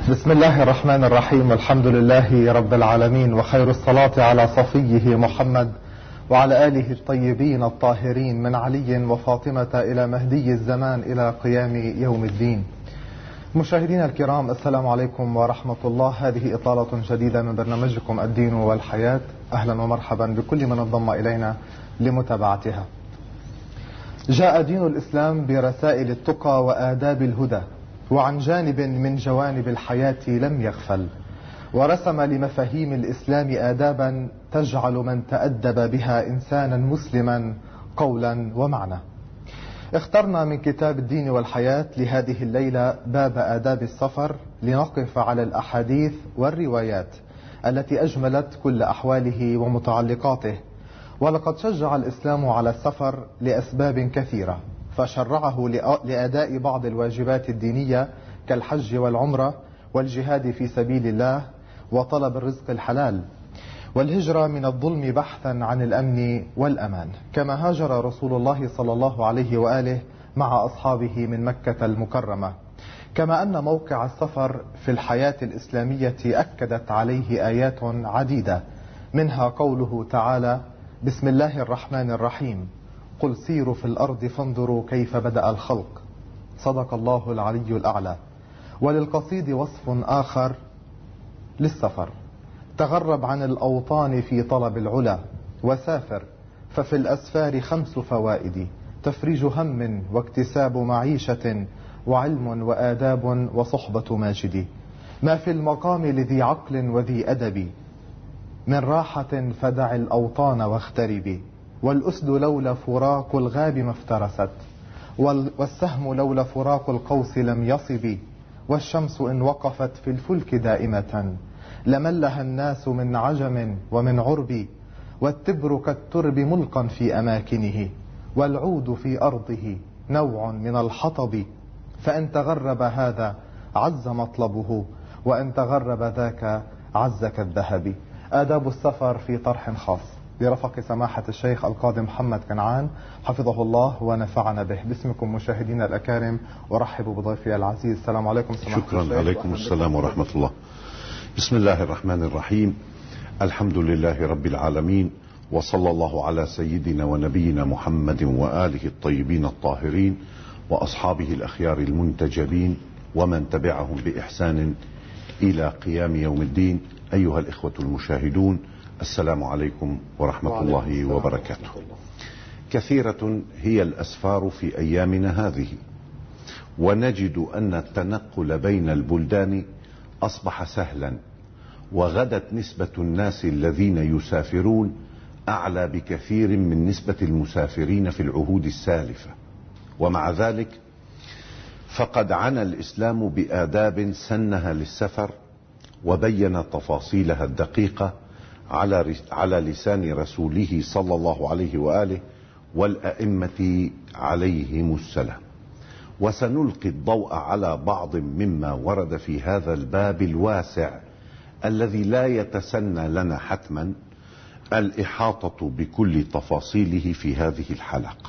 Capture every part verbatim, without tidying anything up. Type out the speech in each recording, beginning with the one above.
بسم الله الرحمن الرحيم، والحمد لله رب العالمين، وخير الصلاة على صفيه محمد وعلى آله الطيبين الطاهرين من علي وفاطمة إلى مهدي الزمان إلى قيام يوم الدين. مشاهدينا الكرام، السلام عليكم ورحمة الله. هذه إطالة جديدة من برنامجكم الدين والحياة. أهلا ومرحبا بكل من انضم إلينا لمتابعتها. جاء دين الإسلام برسائل التقى وآداب الهدى، وعن جانب من جوانب الحياة لم يغفل، ورسم لمفاهيم الإسلام آدابا تجعل من تأدب بها إنسانا مسلما قولا ومعنى. اخترنا من كتاب الدين والحياة لهذه الليلة باب آداب السفر، لنقف على الأحاديث والروايات التي أجملت كل أحواله ومتعلقاته. ولقد شجع الإسلام على السفر لأسباب كثيرة، فشرعه لأداء بعض الواجبات الدينية كالحج والعمرة والجهاد في سبيل الله وطلب الرزق الحلال والهجرة من الظلم بحثا عن الأمن والأمان، كما هاجر رسول الله صلى الله عليه وآله مع أصحابه من مكة المكرمة. كما أن موقع السفر في الحياة الإسلامية أكدت عليه آيات عديدة، منها قوله تعالى: بسم الله الرحمن الرحيم، قل سيروا في الأرض فانظروا كيف بدأ الخلق، صدق الله العلي الأعلى. وللقصيد وصف آخر للسفر: تغرب عن الأوطان في طلب العلا، وسافر ففي الأسفار خمس فوائد: تفريج هم واكتساب معيشة، وعلم وآداب وصحبة ماجد. ما في المقام لذي عقل وذي أدب، من راحة فدع الأوطان واغتربي. والأسد لولا فراق الغاب ما افترست، والسهم لولا فراق القوس لم يصب. والشمس إن وقفت في الفلك دائمة، لملها الناس من عجم ومن عرب. والتبر كالترب ملقا في أماكنه، والعود في أرضه نوع من الحطب. فإن تغرب هذا عز مطلبه، وإن تغرب ذاك عز كالذهب. آداب السفر في طرح خاص برفق سماحة الشيخ القاضي محمد كنعان حفظه الله ونفعنا به. باسمكم مشاهدينا الأكارم ورحب بضيفي العزيز. السلام عليكم سماحة شكرا الشيخ. عليكم السلام ورحمة الله. بسم الله الرحمن الرحيم. الحمد لله رب العالمين، وصلى الله على سيدنا ونبينا محمد وآله الطيبين الطاهرين وأصحابه الأخيار المنتجبين ومن تبعهم بإحسان إلى قيام يوم الدين. أيها الإخوة المشاهدون، السلام عليكم ورحمة الله وبركاته. كثيرة هي الأسفار في أيامنا هذه، ونجد أن التنقل بين البلدان أصبح سهلا، وغدت نسبة الناس الذين يسافرون أعلى بكثير من نسبة المسافرين في العهود السالفة. ومع ذلك فقد عنى الإسلام بآداب سنها للسفر، وبين تفاصيلها الدقيقة على على لسان رسوله صلى الله عليه وآله والأئمة عليهم السلام. وسنلقي الضوء على بعض مما ورد في هذا الباب الواسع الذي لا يتسنى لنا حتما الإحاطة بكل تفاصيله في هذه الحلقة.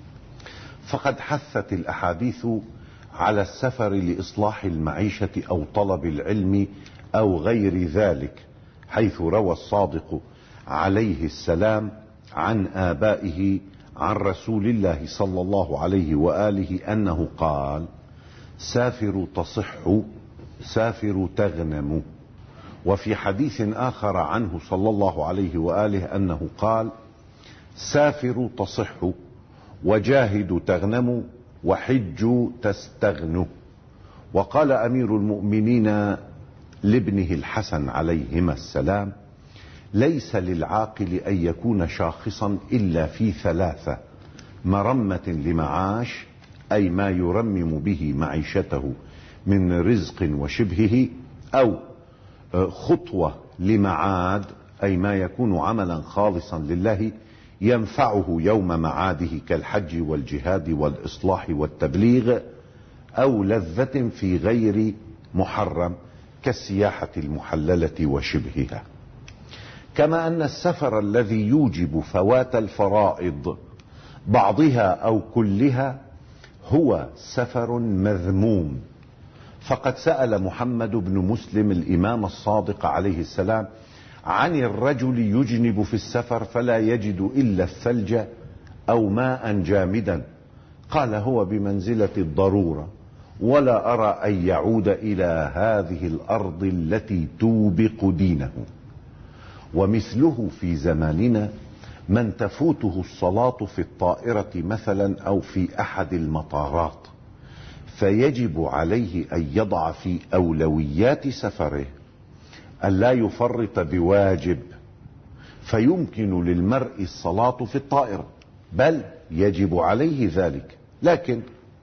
فقد حثت الأحاديث على السفر لإصلاح المعيشة أو طلب العلم أو غير ذلك، حيث روى الصادق عليه السلام عن آبائه عن رسول الله صلى الله عليه وآله أنه قال: سافروا تصحوا، سافروا تغنموا. وفي حديث آخر عنه صلى الله عليه وآله أنه قال: سافروا تصحوا، وجاهدوا تغنموا، وحجوا تستغنوا. وقال أمير المؤمنين لابنه الحسن عليهما السلام: ليس للعاقل أن يكون شاخصا إلا في ثلاثة: مرمة لمعاش، أي ما يرمم به معيشته من رزق وشبهه، أو خطوة لمعاد، أي ما يكون عملا خالصا لله ينفعه يوم معاده كالحج والجهاد والإصلاح والتبليغ، أو لذة في غير محرم كالسياحة المحللة وشبهها. كما أن السفر الذي يوجب فوات الفرائض بعضها أو كلها هو سفر مذموم، فقد سأل محمد بن مسلم الإمام الصادق عليه السلام عن الرجل يجنب في السفر فلا يجد إلا الثلج أو ماء جامدا، قال هو بمنزلة الضرورة، ولا أرى أن يعود إلى هذه الأرض التي توبق دينه. ومثله في زماننا من تفوته الصلاة في الطائرة مثلا أو في أحد المطارات، فيجب عليه أن يضع في أولويات سفره أن لا يفرط بواجب، فيمكن للمرء الصلاة في الطائرة، بل يجب عليه ذلك، لكن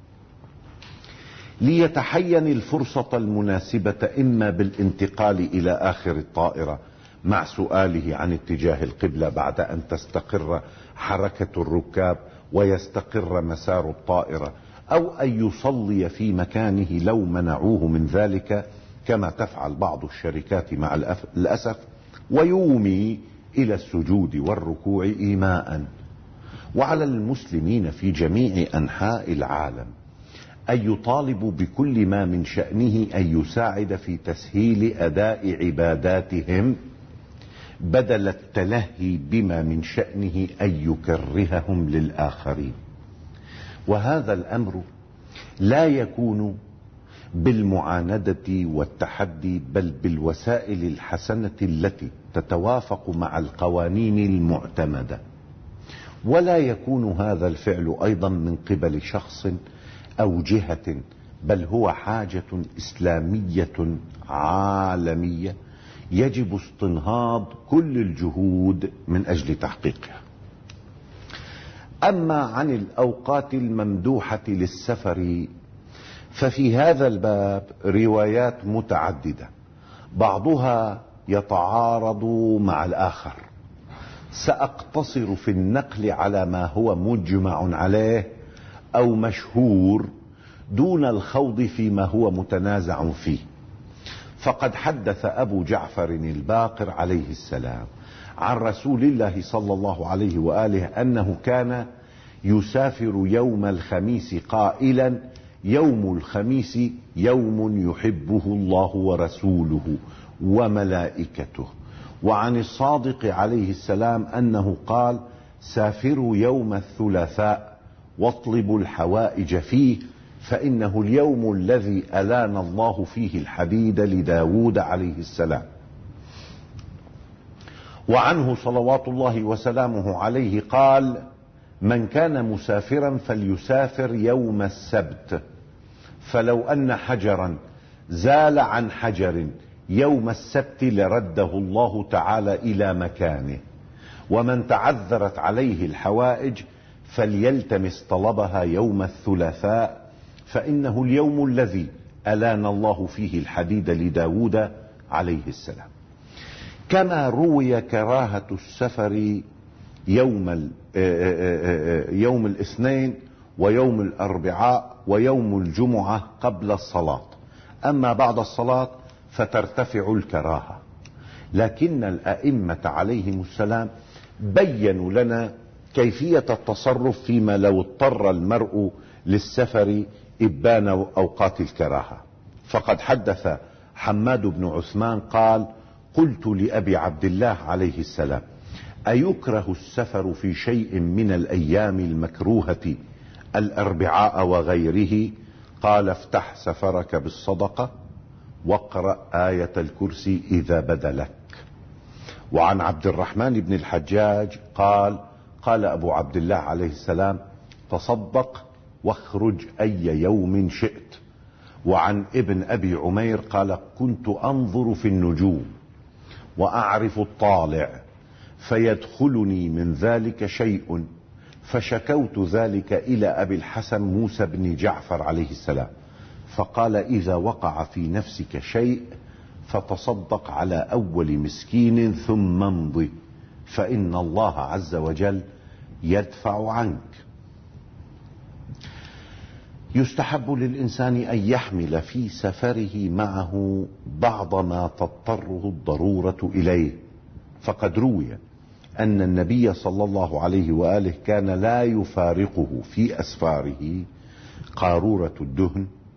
ليتحين الفرصة المناسبة إما بالانتقال إلى آخر الطائرة مع سؤاله عن اتجاه القبلة بعد أن تستقر حركة الركاب ويستقر مسار الطائرة، أو أن يصلي في مكانه لو منعوه من ذلك كما تفعل بعض الشركات مع الأسف، ويومي إلى السجود والركوع إيماء. وعلى المسلمين في جميع أنحاء العالم أن يطالبوا بكل ما من شأنه أن يساعد في تسهيل أداء عباداتهم بدل التلهي بما من شأنه أن يكرههم للآخرين. وهذا الأمر لا يكون بالمعاندة والتحدي، بل بالوسائل الحسنة التي تتوافق مع القوانين المعتمدة. ولا يكون هذا الفعل أيضا من قبل شخص أو جهة، بل هو حاجة إسلامية عالمية يجب استنهاض كل الجهود من أجل تحقيقها. أما عن الأوقات الممدوحة للسفر ففي هذا الباب روايات متعددة، بعضها يتعارض مع الآخر. سأقتصر في النقل على ما هو مجمع عليه أو مشهور دون الخوض فيما هو متنازع فيه. فقد حدث أبو جعفر الباقر عليه السلام عن رسول الله صلى الله عليه وآله أنه كان يسافر يوم الخميس قائلا: يوم الخميس يوم يحبه الله ورسوله وملائكته. وعن الصادق عليه السلام أنه قال: سافروا يوم الثلاثاء واطلبوا الحوائج فيه، فإنه اليوم الذي ألان الله فيه الحديد لداود عليه السلام. وعنه صلوات الله وسلامه عليه قال: من كان مسافرا فليسافر يوم السبت، فلو أن حجرا زال عن حجر يوم السبت لرده الله تعالى إلى مكانه. ومن تعذرت عليه الحوائج فليلتمس طلبها يوم الثلاثاء، فإنه اليوم الذي ألان الله فيه الحديد لداود عليه السلام. كما روي كراهة السفر يوم يوم الاثنين ويوم الأربعاء ويوم الجمعة قبل الصلاة، أما بعد الصلاة فترتفع الكراهة. لكن الأئمة عليهم السلام بيّنوا لنا كيفية التصرف فيما لو اضطر المرء للسفر إبان أوقات الكراهة. فقد حدث حماد بن عثمان قال: قلت لأبي عبد الله عليه السلام: أيكره السفر في شيء من الأيام المكروهة الأربعاء وغيره؟ قال: افتح سفرك بالصدقة واقرأ آية الكرسي إذا بدا لك. وعن عبد الرحمن بن الحجاج قال: قال أبو عبد الله عليه السلام: تصدق واخرج أي يوم شئت. وعن ابن أبي عمير قال: كنت أنظر في النجوم وأعرف الطالع فيدخلني من ذلك شيء، فشكوت ذلك إلى أبي الحسن موسى بن جعفر عليه السلام، فقال: إذا وقع في نفسك شيء فتصدق على أول مسكين ثم امضي، فإن الله عز وجل يدفع عنك. يستحب للإنسان أن يحمل في سفره معه بعض ما تضطره الضرورة إليه، فقد روي أن النبي صلى الله عليه وآله كان لا يفارقه في أسفاره قارورة الدهن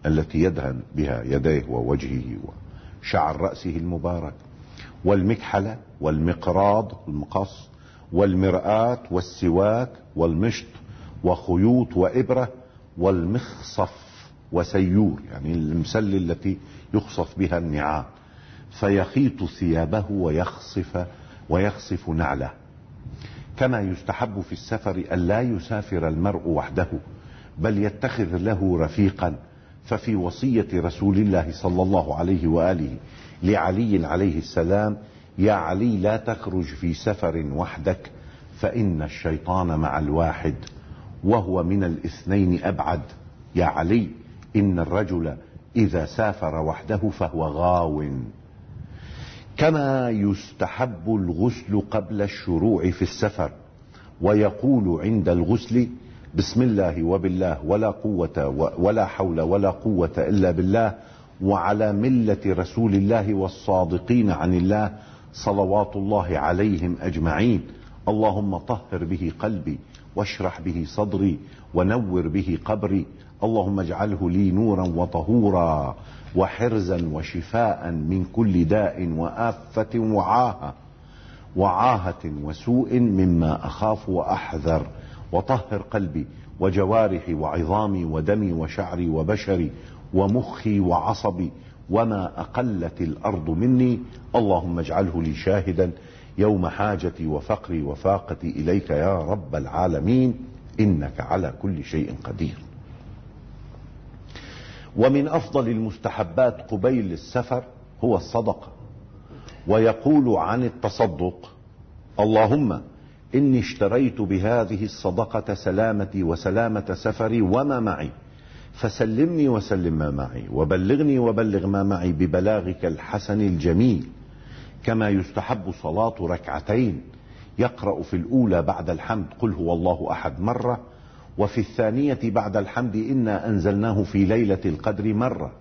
التي يدهن بها يديه ووجهه وشعر رأسه المبارك، والمكحلة والمقراض المقص والمرآة والسواك والمشط وخيوط وإبرة والمخصف وسيور، يعني المسل التي يخصف بها النعام، فيخيط ثيابه ويخصف ويخصف نعله. كما يستحب في السفر ألا يسافر المرء وحده، بل يتخذ له رفيقا. ففي وصية رسول الله صلى الله عليه وآله لعلي عليه السلام: يا علي لا تخرج في سفر وحدك فإن الشيطان مع الواحد وهو من الاثنين أبعد. يا علي إن الرجل إذا سافر وحده فهو غاو. كما يستحب الغسل قبل الشروع في السفر، ويقول عند الغسل: بسم الله وبالله ولا قوة ولا حول ولا قوة إلا بالله، وعلى ملة رسول الله والصادقين عن الله صلوات الله عليهم أجمعين. اللهم طهر به قلبي واشرح به صدري ونور به قبري. اللهم اجعله لي نورا وطهورا وحرزا وشفاء من كل داء وآفة وعاهة وعاهة وسوء مما أخاف وأحذر. وطهر قلبي وجوارحي وعظامي ودمي وشعري وبشري ومخي وعصبي وما أقلت الأرض مني. اللهم اجعله لي شاهدا يوم حاجتي وفقري وفاقتي إليك يا رب العالمين، إنك على كل شيء قدير. ومن أفضل المستحبات قبيل السفر هو الصدقة. ويقول عن التصدق: اللهم إني اشتريت بهذه الصدقة سلامتي وسلامة سفري وما معي، فسلمني وسلم ما معي، وبلغني وبلغ ما معي ببلاغك الحسن الجميل. كما يستحب صلاة ركعتين، يقرأ في الأولى بعد الحمد قل هو الله أحد مرة، وفي الثانية بعد الحمد إنا أنزلناه في ليلة القدر مرة.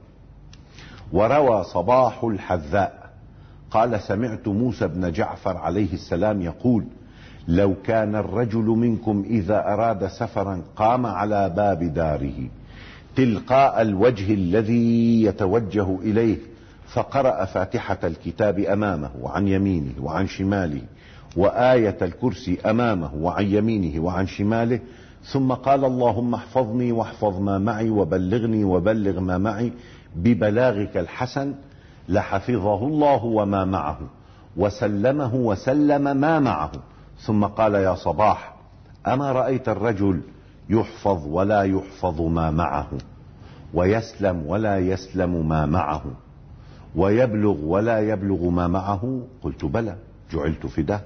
وروى صباح الحذاء قال: سمعت موسى بن جعفر عليه السلام يقول: لو كان الرجل منكم إذا أراد سفرا قام على باب داره تلقاء الوجه الذي يتوجه إليه، فقرأ فاتحة الكتاب أمامه وعن يمينه وعن شماله، وآية الكرسي أمامه وعن يمينه وعن شماله، ثم قال: اللهم احفظني واحفظ ما معي وبلغني وبلغ ما معي ببلاغك الحسن، لحفظه الله وما معه وسلمه وسلم ما معه. ثم قال: يا صباح، أما رأيت الرجل يحفظ ولا يحفظ ما معه، ويسلم ولا يسلم ما معه، ويبلغ ولا يبلغ ما معه؟ قلت: بلى، جعلت فداك.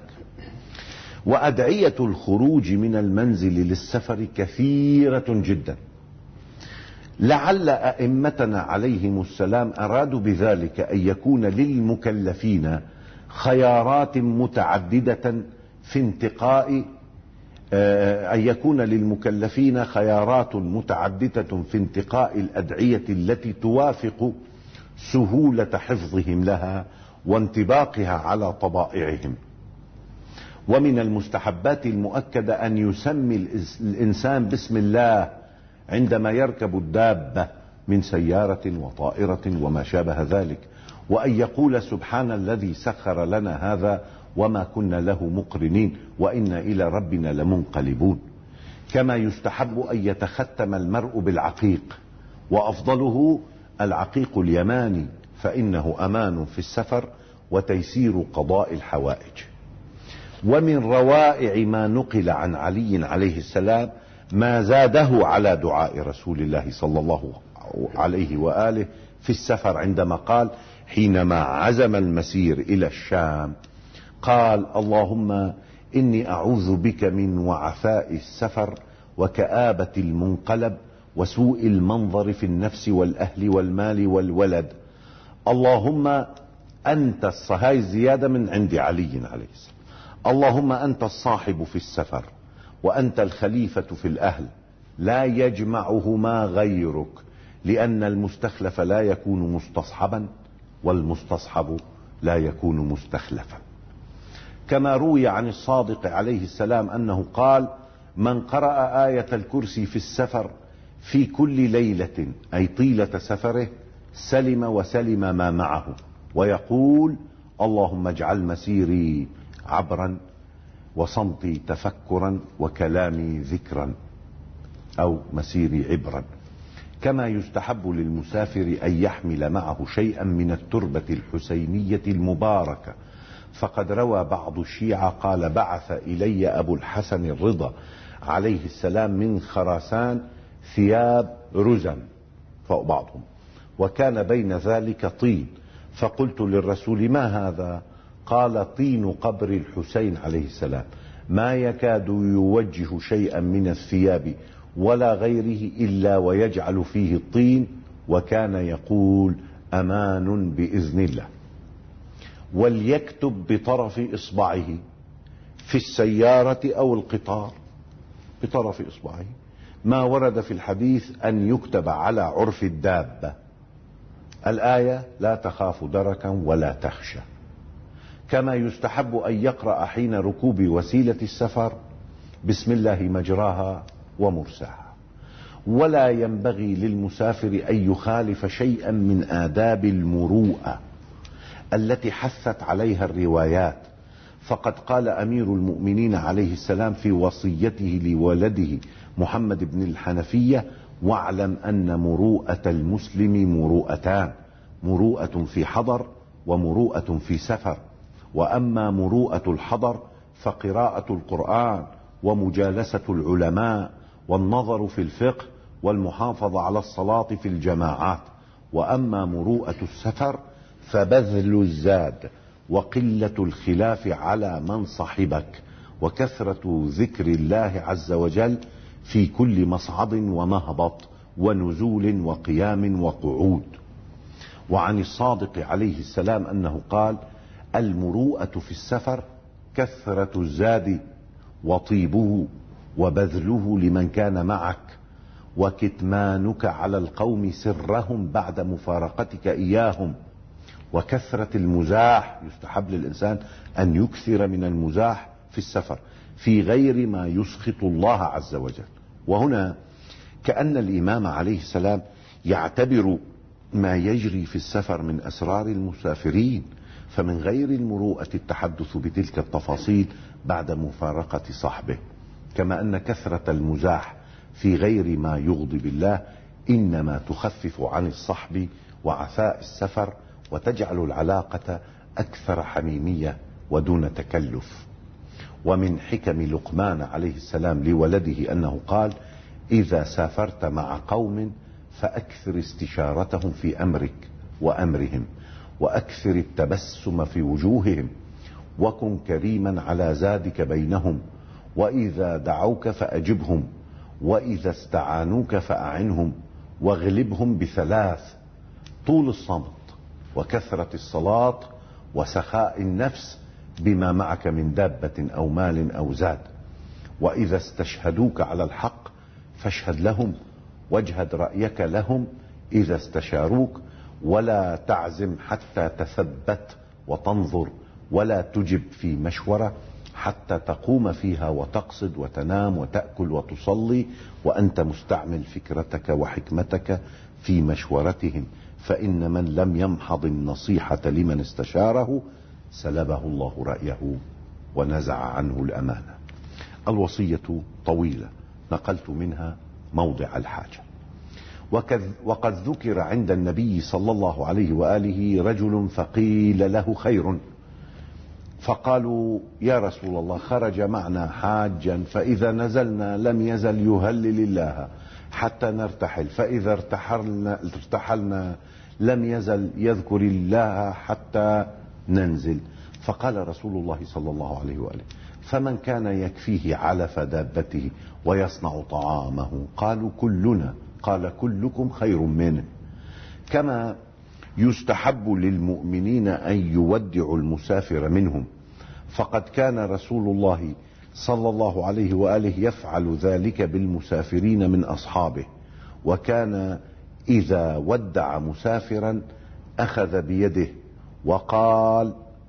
وأدعية الخروج من المنزل للسفر كثيرة جدا، لعل أئمتنا عليهم السلام أرادوا بذلك أن يكون للمكلفين خيارات متعددة في انتقاء أن يكون للمكلفين خيارات متعددة في انتقاء الأدعية التي توافق سهولة حفظهم لها وانطباقها على طبائعهم. ومن المستحبات المؤكدة أن يسمي الإنسان بسم الله عندما يركب الدابة من سيارة وطائرة وما شابه ذلك، وأن يقول: سبحان الذي سخر لنا هذا وما كنا له مقرنين وإنا إلى ربنا لمنقلبون. كما يستحب أن يتختم المرء بالعقيق، وأفضله العقيق اليماني، فإنه أمان في السفر وتيسير قضاء الحوائج. ومن روائع ما نقل عن علي عليه السلام ما زاده على دعاء رسول الله صلى الله عليه وآله في السفر، عندما قال حينما عزم المسير إلى الشام: قال: اللهم إني أعوذ بك من وعثاء السفر وكآبة المنقلب وسوء المنظر في النفس والأهل والمال والولد. اللهم أنت هاي زيادة من عند علي عليه السلام: اللهم أنت الصاحب في السفر وأنت الخليفة في الأهل، لا يجمعهما غيرك، لأن المستخلف لا يكون مستصحبا والمستصحب لا يكون مستخلفا. كما روي عن الصادق عليه السلام أنه قال: من قرأ آية الكرسي في السفر في كل ليلة أي طيلة سفره سلم وسلم ما معه، ويقول اللهم اجعل مسيري عبرا وصمتي تفكرا وكلامي ذكرا، أو مسيري عبرا. كما يستحب للمسافر أن يحمل معه شيئا من التربة الحسينية المباركة، فقد روى بعض الشيعة قال بعث إلي أبو الحسن الرضا عليه السلام من خراسان ثياب رزم فوق بعضهم، وكان بين ذلك طين، فقلت للرسول ما هذا؟ قال طين قبر الحسين عليه السلام، ما يكاد يوجه شيئا من الثياب ولا غيره إلا ويجعل فيه الطين، وكان يقول أمان بإذن الله. وليكتب بطرف إصبعه في السيارة أو القطار، بطرف إصبعه ما ورد في الحديث أن يكتب على عرف الدابة الآية لا تخاف دركا ولا تخشى. كما يستحب أن يقرأ حين ركوب وسيلة السفر بسم الله مجراها ومرساها. ولا ينبغي للمسافر أن يخالف شيئا من آداب المروءة التي حثت عليها الروايات، فقد قال أمير المؤمنين عليه السلام في وصيته لولده محمد بن الحنفية: واعلم أن مروءة المسلم مروءتان، مروءة في حضر ومروءة في سفر. وأما مروءة الحضر فقراءة القرآن ومجالسة العلماء والنظر في الفقه والمحافظة على الصلاة في الجماعات. وأما مروءة السفر فبذل الزاد وقلة الخلاف على من صحبك وكثرة ذكر الله عز وجل في كل مصعد ومهبط ونزول وقيام وقعود. وعن الصادق عليه السلام أنه قال: المروءة في السفر كثرة الزاد وطيبه وبذله لمن كان معك، وكتمانك على القوم سرهم بعد مفارقتك إياهم، وكثرة المزاح. يستحب للإنسان أن يكثر من المزاح في السفر في غير ما يسخط الله عز وجل. وهنا كأن الإمام عليه السلام يعتبر ما يجري في السفر من أسرار المسافرين، فمن غير المروءة التحدث بتلك التفاصيل بعد مفارقة صاحبه. كما أن كثرة المزاح في غير ما يغضب الله إنما تخفف عن الصحب وعثاء السفر وتجعل العلاقة أكثر حميمية ودون تكلف. ومن حكم لقمان عليه السلام لولده أنه قال: إذا سافرت مع قوم فأكثر استشارتهم في أمرك وأمرهم، وأكثر التبسم في وجوههم، وكن كريما على زادك بينهم، وإذا دعوك فأجبهم، وإذا استعانوك فأعنهم، واغلبهم بثلاث: طول الصمت، وكثرة الصلاة، وسخاء النفس بما معك من دابة أو مال أو زاد. وإذا استشهدوك على الحق فاشهد لهم، واجهد رأيك لهم إذا استشاروك، ولا تعزم حتى تثبت وتنظر، ولا تجب في مشورة حتى تقوم فيها وتقصد وتنام وتأكل وتصلي وأنت مستعمل فكرتك وحكمتك في مشورتهم، فإن من لم يمحض النصيحة لمن استشاره سلبه الله رأيه ونزع عنه الأمانة. الوصية طويلة، نقلت منها موضع الحاجة. وقد ذكر عند النبي صلى الله عليه وآله رجل فقيل له خير، فقالوا: يا رسول الله، خرج معنا حاجا فإذا نزلنا لم يزل يهلل الله حتى نرتحل، فإذا ارتحلنا, ارتحلنا لم يزل يذكر الله حتى ننزل. فقال رسول الله صلى الله عليه وآله: فمن كان يكفيه علف دابته ويصنع طعامه؟ قالوا: كلنا. قال: كلكم خير منه. كما يستحب للمؤمنين أن يودعوا المسافر منهم، فقد كان رسول الله صلى الله عليه وآله يفعل ذلك بالمسافرين من أصحابه، وكان إذا ودع مسافرا أخذ بيده وقال: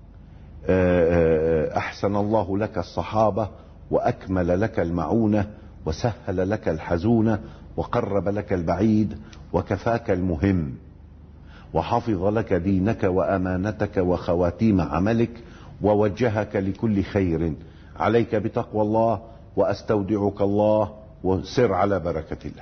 أحسن الله لك الصحابة وأكمل لك المعونة وسهل لك الحزونة وقرب لك البعيد وكفاك المهم، وحفظ لك دينك وأمانتك وخواتيم عملك، ووجهك لكل خير. عليك بتقوى الله، وأستودعك الله، وسر على بركة الله.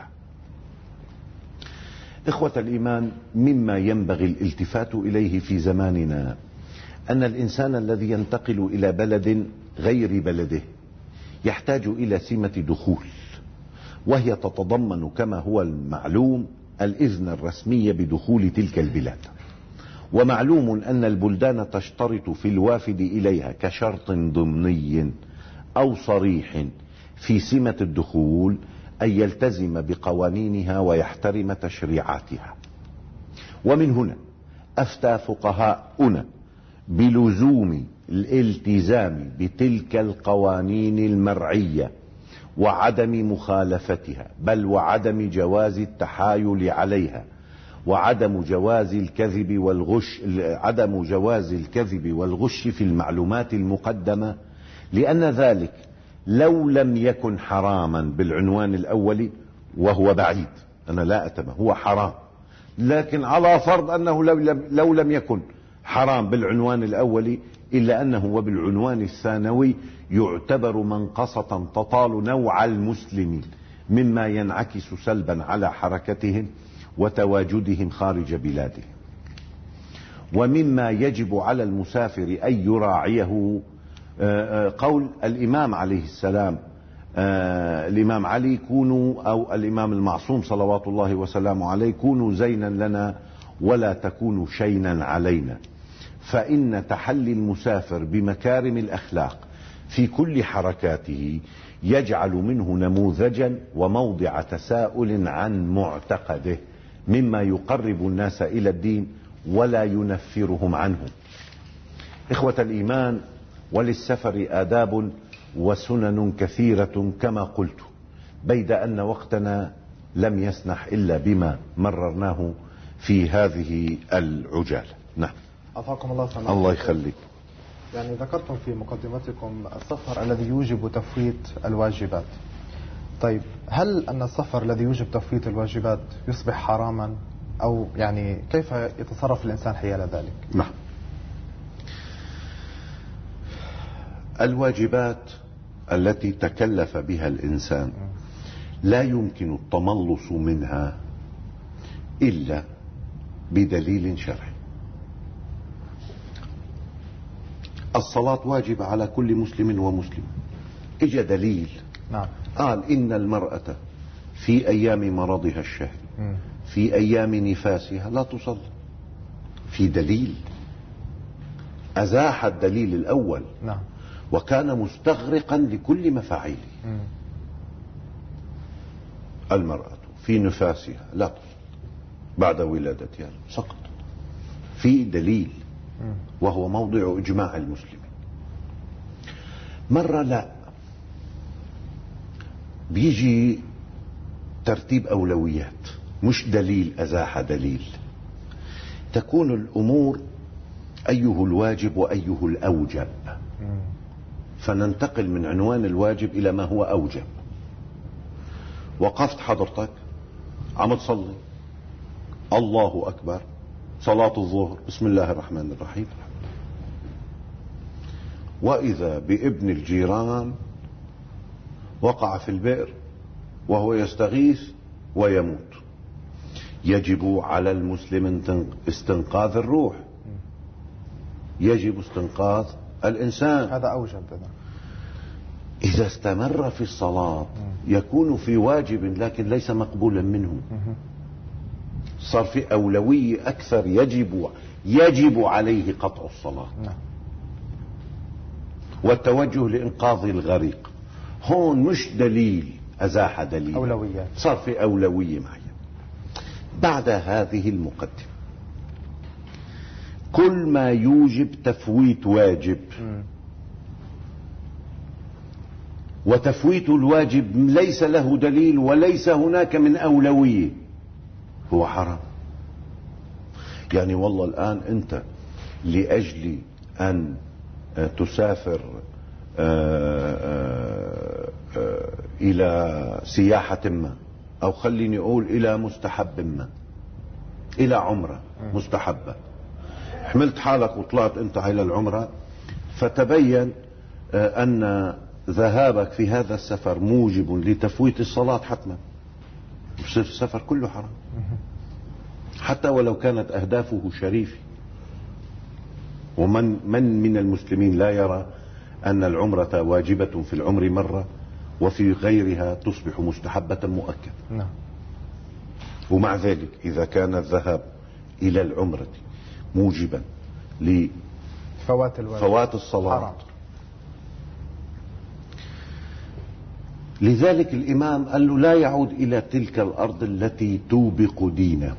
إخوة الإيمان، مما ينبغي الالتفات إليه في زماننا أن الإنسان الذي ينتقل إلى بلد غير بلده يحتاج إلى سمة دخول، وهي تتضمن كما هو المعلوم الإذن الرسمي بدخول تلك البلاد. ومعلوم أن البلدان تشترط في الوافد إليها كشرط ضمني أو صريح في سمة الدخول أن يلتزم بقوانينها ويحترم تشريعاتها. ومن هنا أفتى فقهاؤنا بلزوم الالتزام بتلك القوانين المرعية وعدم مخالفتها، بل وعدم جواز التحايل عليها، وعدم جواز الكذب والغش عدم جواز الكذب والغش في المعلومات المقدمة، لأن ذلك لو لم يكن حراما بالعنوان الأولي، وهو بعيد، أنا لا أتبه هو حرام، لكن على فرض أنه لو لم, لو لم يكن حرام بالعنوان الأولي، إلا أنه وبالعنوان الثانوي يعتبر منقصة تطال نوع المسلمين، مما ينعكس سلبا على حركتهم وتواجدهم خارج بلادهم. ومما يجب على المسافر أن يراعيه قول الإمام عليه السلام، الإمام علي: كونوا، أو الإمام المعصوم صلوات الله وسلامه عليه: كونوا زينا لنا ولا تكونوا شينا علينا. فإن تحلي المسافر بمكارم الأخلاق في كل حركاته يجعل منه نموذجا وموضع تساؤل عن معتقده، مما يقرب الناس إلى الدين ولا ينفرهم عنه. إخوة الإيمان، وللسفر آداب وسنن كثيرة كما قلت، بيد أن وقتنا لم يسنح إلا بما مررناه في هذه العجالة. نعم. أعطاكم الله سماحة. الله يخليك. يعني ذكرتم في مقدمتكم السفر الذي يوجب تفويت الواجبات. طيب، هل أن السفر الذي يوجب تفويت الواجبات يصبح حراما، أو يعني كيف يتصرف الإنسان حيال ذلك؟ نعم. الواجبات التي تكلف بها الإنسان لا يمكن التملص منها إلا بدليل شرعي. الصلاة واجبة على كل مسلم ومسلم، اجى دليل. نعم. قال: إن المرأة في أيام مرضها الشهري في أيام نفاسها لا تصلي. في دليل أزاح الدليل الأول. نعم. وكان مستغرقا لكل مفاعيله. المرأة في نفاسها لا تصلي بعد ولادتها، سقط. في دليل وهو موضع إجماع المسلمين. مرة لا، بيجي ترتيب أولويات، مش دليل أزاح دليل. تكون الأمور أيه الواجب وأيه الأوجب، فننتقل من عنوان الواجب إلى ما هو أوجب. وقفت حضرتك عم تصلي، الله أكبر، صلاة الظهر، بسم الله الرحمن الرحيم، وإذا بابن الجيران وقع في البئر وهو يستغيث ويموت. يجب على المسلم استنقاذ الروح، يجب استنقاذ الإنسان. هذا أوجب. إذا استمر في الصلاة يكون في واجب لكن ليس مقبولا منه، صار في أولوية أكثر، يجب يجب عليه قطع الصلاة والتوجه لإنقاذ الغريق. هون مش دليل أزاح دليل، أولويات، صار في أولوية معينة. بعد هذه المقدمة، كل ما يوجب تفويت واجب م. وتفويت الواجب ليس له دليل وليس هناك من أولوية، هو حرام. يعني والله الآن أنت لأجل أن تسافر إلى سياحة ما او خليني اقول الى مستحب ما، الى عمرة مستحبة. حملت حالك وطلعت انت على العمرة، فتبين ان ذهابك في هذا السفر موجب لتفويت الصلاة حتما، بصير السفر كله حرام حتى ولو كانت اهدافه شريفة. ومن من من المسلمين لا يرى ان العمرة واجبة في العمر مرة وفي غيرها تصبح مستحبة مؤكدة. نعم. ومع ذلك اذا كان الذهاب الى العمرة موجبا لفوات فوات الصلاة حرام. لذلك الامام قال له لا يعود الى تلك الارض التي توبق دينه.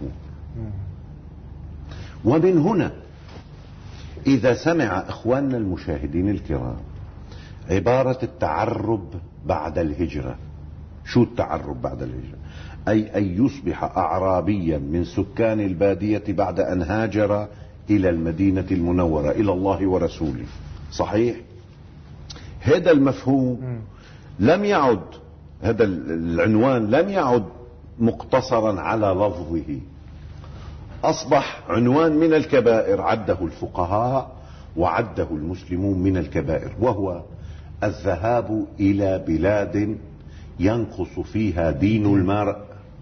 ومن هنا اذا سمع اخواننا المشاهدين الكرام عبارة التعرب بعد الهجرة، شو التعرب بعد الهجرة؟ اي ان يصبح اعرابيا من سكان البادية بعد ان هاجر الى المدينة المنورة الى الله ورسوله. صحيح؟ هذا المفهوم لم يعد، هذا العنوان لم يعد مقتصرا على لفظه، اصبح عنوان من الكبائر عده الفقهاء وعده المسلمون من الكبائر، وهو الذهاب الى بلاد ينقص فيها دين المرء.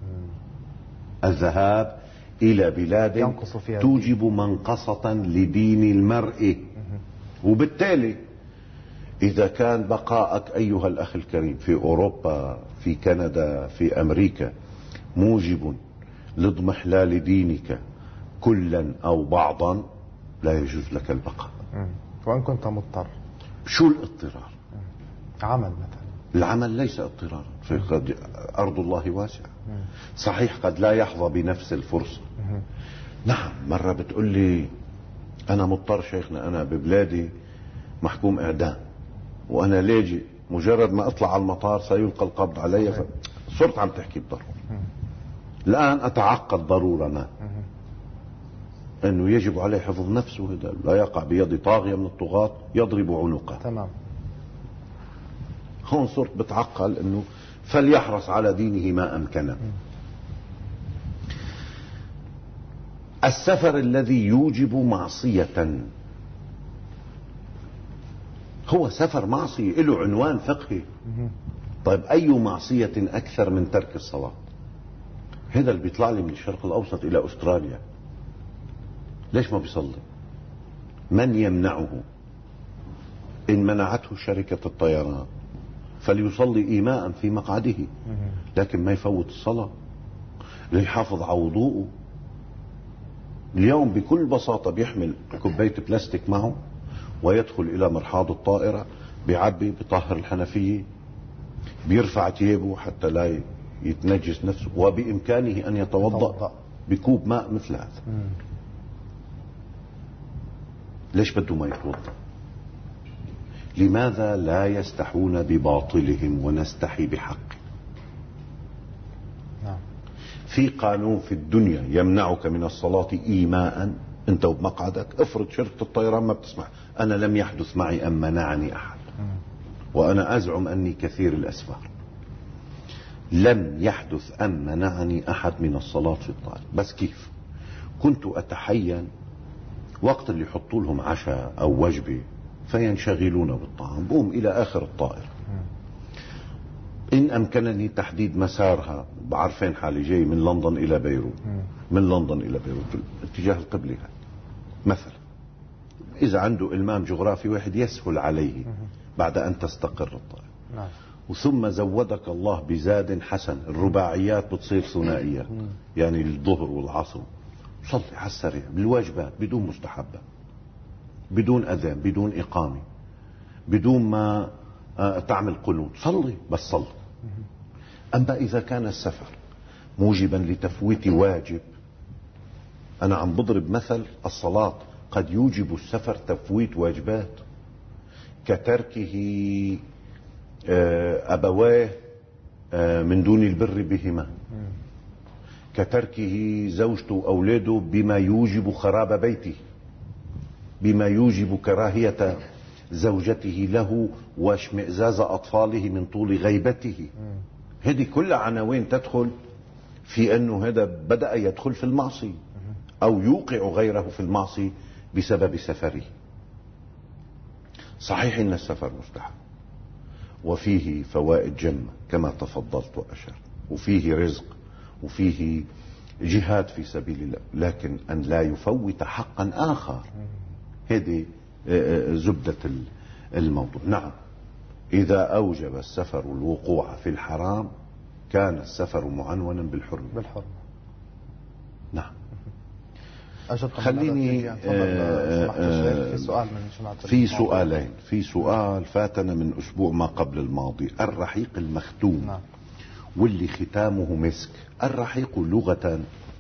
الذهاب الى بلاد ينقص فيها توجب منقصة لدين المرء. وبالتالي اذا كان بقائك ايها الاخ الكريم في اوروبا، في كندا، في امريكا موجب لاضمحلال دينك كلا او بعضا، لا يجوز لك البقاء. وان كنت مضطر. شو الاضطرار؟ عمل مثلا. العمل ليس اضطرارا، في قد ارض الله واسعة. صحيح قد لا يحظى بنفس الفرصة. نعم، مرة بتقول لي انا مضطر شيخنا، انا ببلادي محكوم اعدام وانا لاجئ، مجرد ما اطلع على المطار سيلقى القبض علي. صرت عم تحكي بضرورة. الان اتعقد ضرورة ما انه يجب عليه حفظ نفسه، هذا لا يقع بيد طاغية من الطغاة يضرب عنقه. تمام. هون صرت بتعقل انه فليحرص على دينه ما امكنه. السفر الذي يوجب معصية هو سفر معصية، له عنوان فقهي. طيب اي معصية اكثر من ترك الصلاة؟ هذا اللي بيطلع لي من الشرق الاوسط الى استراليا ليش ما بيصلي؟ من يمنعه؟ ان منعته شركة الطيران فليصلي ايماء في مقعده، لكن ما يفوت الصلاة، ليحافظ على وضوءه. اليوم بكل بساطة بيحمل كوباية بلاستيك معه ويدخل الى مرحاض الطائرة، بيعبي، بيطهر الحنفية، بيرفع ثيابه حتى لا يتنجس نفسه، وبامكانه ان يتوضأ بكوب ماء مثل هذا. ليش بده ما يتوضأ؟ لماذا لا يستحون بباطلهم ونستحي بحق؟ نعم. في قانون في الدنيا يمنعك من الصلاة إيماء انت وبمقعدك. افرض شركة الطيران ما بتسمح، انا لم يحدث معي ام منعني احد، وانا ازعم اني كثير الاسفار، لم يحدث ام منعني احد من الصلاة في الطائرة. بس كيف كنت اتحين وقت اللي يحطوا لهم عشاء او وجبة فينشغلون بالطعام، بقوم الى اخر الطائرة، ان امكنني تحديد مسارها، بعرفين حالي جاي من لندن الى بيروت، من لندن الى بيروت في الاتجاه القبلي مثلا، اذا عنده المام جغرافي واحد يسهل عليه بعد ان تستقر الطائرة. نعم. وثم زودك الله بزاد حسن، الرباعيات بتصير ثنائيات، يعني الظهر والعصر صلي على السريع بالواجبات بدون مستحبة، بدون اذان، بدون اقامة، بدون ما تعمل قنوت، صلي بس صلي. اما اذا كان السفر موجبا لتفويت واجب، انا عم بضرب مثل الصلاة، قد يوجب السفر تفويت واجبات كتركه ابواه من دون البر بهما، كتركه زوجته واولاده بما يوجب خراب بيته، بما يوجب كراهية زوجته له واشمئزاز اطفاله من طول غيبته. هذه كلها عناوين تدخل في أنه هذا بدأ يدخل في المعصية أو يوقع غيره في المعصية بسبب سفره. صحيح أن السفر مستحب وفيه فوائد جمة كما تفضلت وأشرت، وفيه رزق وفيه جهاد في سبيل الله، لكن أن لا يفوت حقا آخر. هذه زبدة الموضوع. نعم، إذا أوجب السفر الوقوع في الحرام كان السفر معنونا بالحرمة. بالحرمة. نعم. خليني آه آه في سؤال من جماعة في سؤالين. في سؤال فاتنا من أسبوع ما قبل الماضي. الرحيق المختوم نعم. واللي ختامه مسك. الرحيق لغة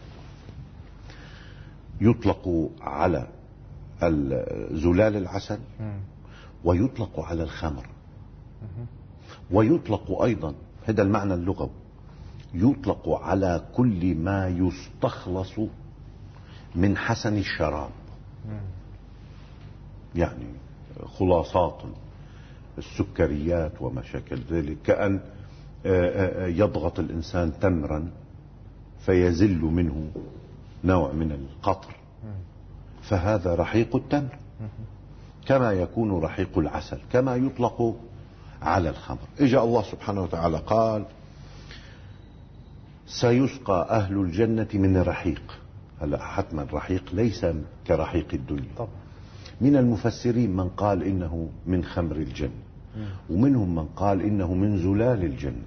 يطلق على زلال العسل ويطلق على الخمر ويطلق أيضا، هذا المعنى اللغوي، يطلق على كل ما يستخلص من حسن الشراب، يعني خلاصات السكريات وما شكل ذلك، كأن يضغط الإنسان تمرا فيزل منه نوع من القطر، فهذا رحيق التمر، كما يكون رحيق العسل، كما يطلق على الخمر. اجى الله سبحانه وتعالى قال سيسقى أهل الجنة من رحيق. هلا حتما الرحيق ليس كرحيق الدنيا طبعا. من المفسرين من قال إنه من خمر الجنة، ومنهم من قال إنه من زلال الجنة.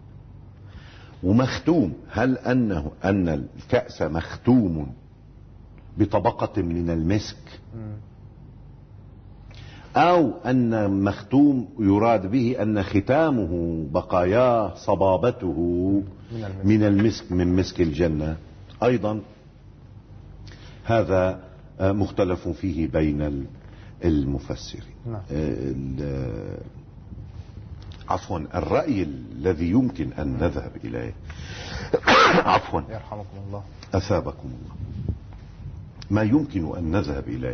ومختوم، هل أنه أن الكأس مختوم بطبقة من المسك، أو أن مختوم يراد به أن ختامه بقاياه صبابته من المسك، من مسك الجنة. أيضا هذا مختلف فيه بين المفسرين. نعم. عفوا، الرأي الذي يمكن أن نذهب إليه عفوا يرحمكم الله أثابكم الله، ما يمكن أن نذهب إليه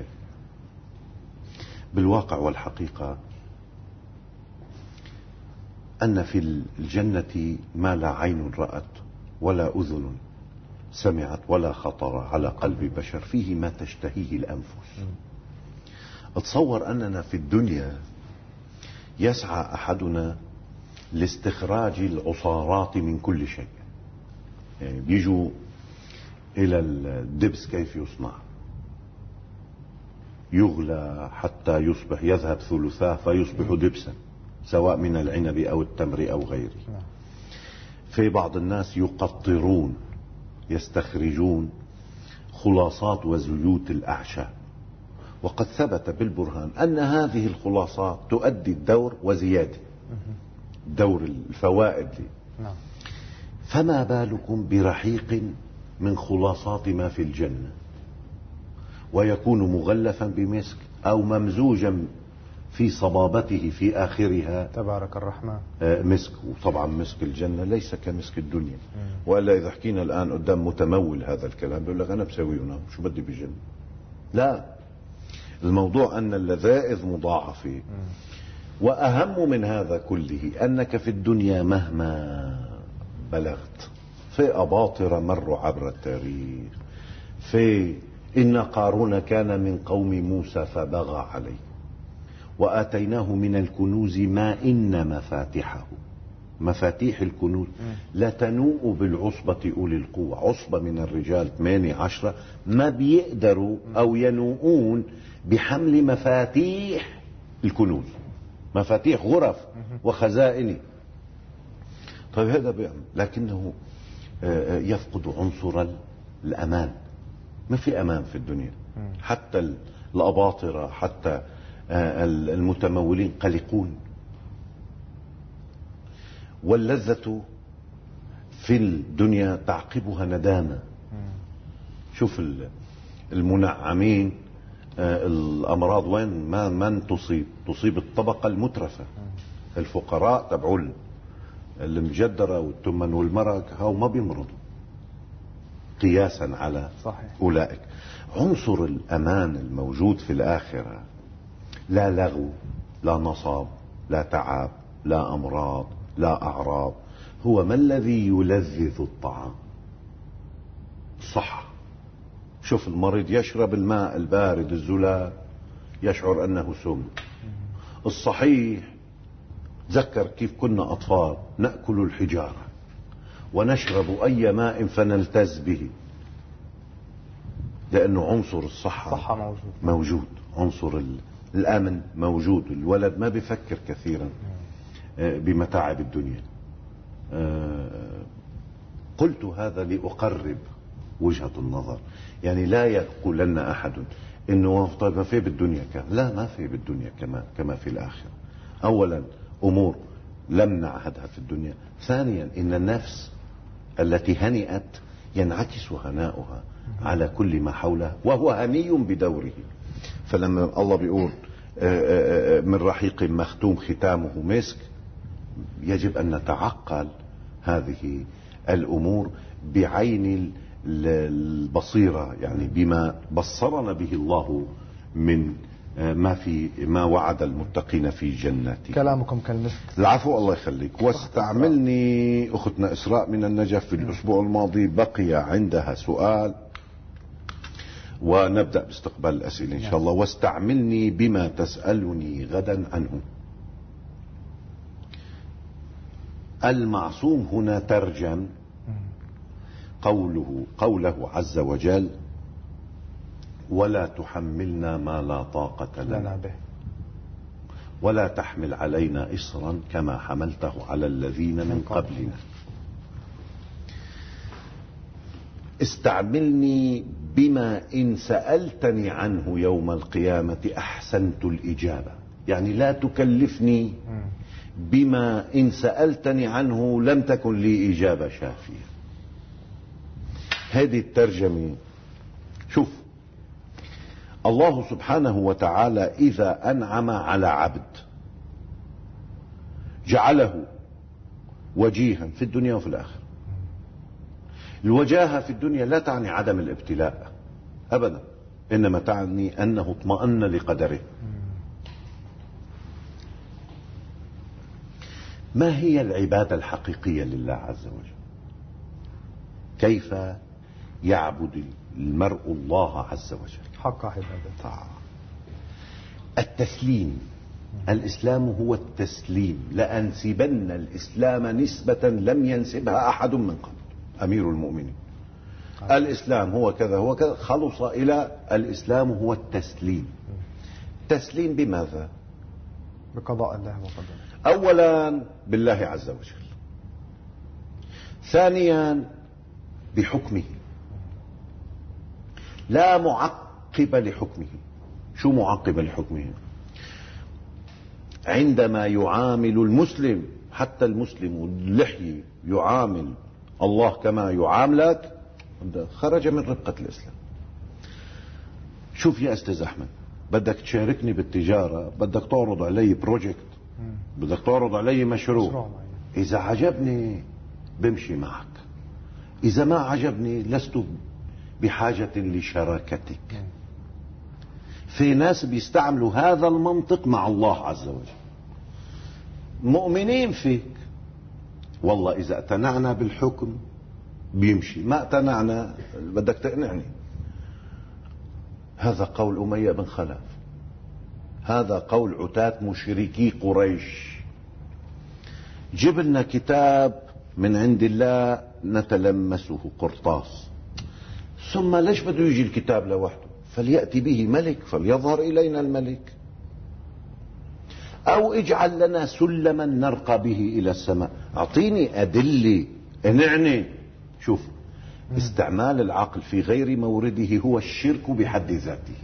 بالواقع والحقيقة أن في الجنة ما لا عين رأت ولا أذن سمعت ولا خطر على قلب بشر، فيه ما تشتهيه الأنفس. اتصور أننا في الدنيا يسعى أحدنا لاستخراج العصارات من كل شيء، يعني بيجوا إلى الدبس كيف يصنع، يغلى حتى يصبح يذهب ثلثاه فيصبح دبسا، سواء من العنب أو التمر أو غيره. في بعض الناس يقطرون، يستخرجون خلاصات وزيوت الأعشاب، وقد ثبت بالبرهان أن هذه الخلاصات تؤدي الدور وزيادة، دور الفوائد لي. فما بالكم برحيق من خلاصات ما في الجنة، ويكون مغلفا بمسك أو ممزوجا في صبابته في آخرها تبارك الرحمن مسك. وطبعا مسك الجنة ليس كمسك الدنيا، وإلا إذا حكينا الآن قدام متمول هذا الكلام بيقول لك أنا بسوي هنا شو بدي بالجنة. لا، الموضوع أن اللذائذ مضاعفة. وأهم من هذا كله أنك في الدنيا مهما بلغت، في أباطرة مروا عبر التاريخ، في إن قارون كان من قوم موسى فبغى عليه وآتيناه من الكنوز ما إن مفاتحه، مفاتيح الكنوز لا تنوء بالعصبة أولي القوة. عصبة من الرجال ثمانية عشرة ما بيقدروا أو ينوؤون بحمل مفاتيح الكنوز، مفاتيح غرف وخزائن. طيب هذا بيعمل، لكنه يفقد عنصر الأمان. ما في أمان في الدنيا، حتى الأباطرة حتى المتمولين قلقون. واللذة في الدنيا تعقبها ندامة. شوف المنعمين الأمراض وين ما من تصيب، تصيب الطبقة المترفة، الفقراء تبعوا المجدرة والتمن والمرق هاو ما بيمرضوا قياسا على صحيح. أولئك. عنصر الأمان الموجود في الآخرة لا لغو، لا نصب، لا تعب، لا أمراض، لا أعراض. هو ما الذي يلذذ الطعام؟ صحة. شوف المريض يشرب الماء البارد الزلال يشعر أنه سم. الصحيح تذكر كيف كنا أطفال نأكل الحجارة ونشرب أي ماء فنلتز به، لأنه عنصر الصحة صحة موجود. موجود عنصر الأمن موجود. الولد ما بيفكر كثيرا بمتاعب الدنيا. قلت هذا لأقرب وجهة النظر، يعني لا يقولن أحد إنه طيب ما في بالدنيا كما، لا ما في بالدنيا كما كما في الآخرة. أولا أمور لم نعهدها في الدنيا. ثانيا إن النفس التي هنئت ينعكس هناؤها على كل ما حوله وهو هني بدوره. فلما الله بيقول من رحيق مختوم ختامه مسك، يجب أن نتعقل هذه الأمور بعين البصيرة، يعني بما بصرنا به الله من ما في ما وعد المتقين في جناته. كلامكم كالمسك. العفو الله يخليك. واستعملني أختنا إسراء من النجف في الأسبوع الماضي بقي عندها سؤال ونبدأ باستقبال الأسئلة إن شاء الله. واستعملني بما تسألني غدا عنه. المعصوم هنا ترجم قوله قوله عز وجل ولا تحملنا ما لا طاقة لنا به ولا تحمل علينا إصرا كما حملته على الذين من قبلنا. استعملني بما إن سألتني عنه يوم القيامة أحسنت الإجابة، يعني لا تكلفني بما إن سألتني عنه لم تكن لي إجابة شافية. هذه الترجمة. شوف الله سبحانه وتعالى إذا أنعم على عبد جعله وجيها في الدنيا وفي الآخرة. الوجاهة في الدنيا لا تعني عدم الابتلاء أبدا، إنما تعني أنه اطمأن لقدره. ما هي العبادة الحقيقية لله عز وجل؟ كيف يعبد المرء الله عز وجل حق عبادته؟ التسليم. الإسلام هو التسليم. لأنسبن الإسلام نسبة لم ينسبها أحد من قبل. أمير المؤمنين الإسلام هو كذا هو كذا، خلص إلى الإسلام هو التسليم. تسليم بماذا؟ بقضاء الله وقدره. أولا بالله عز وجل، ثانيا بحكمه لا معقب لحكمه. شو معقب لحكمه؟ عندما يعامل المسلم، حتى المسلم اللحي يعامل الله كما يعاملك، خرج من ربقة الإسلام. شوف يا أستاذ أحمد، بدك تشاركني بالتجارة، بدك تعرض علي بروجكت، بدك تعرض علي مشروع. إذا عجبني بمشي معك، إذا ما عجبني لست بحاجة لشراكتك. في ناس بيستعملوا هذا المنطق مع الله عز وجل. مؤمنين فيك، والله إذا اقتنعنا بالحكم بيمشي، ما اقتنعنا بدك تقنعني. هذا قول أمية بن خلف، هذا قول عتاة مشركي قريش. جيب لنا كتاب من عند الله نتلمسه قرطاس، ثم ليش بده يجي الكتاب لوحده؟ فليأتي به ملك فليظهر إلينا الملك، أو اجعل لنا سلما نرقى به إلى السماء. أعطيني أدلة انعني. شوف، استعمال العقل في غير مورده هو الشرك بحد ذاته.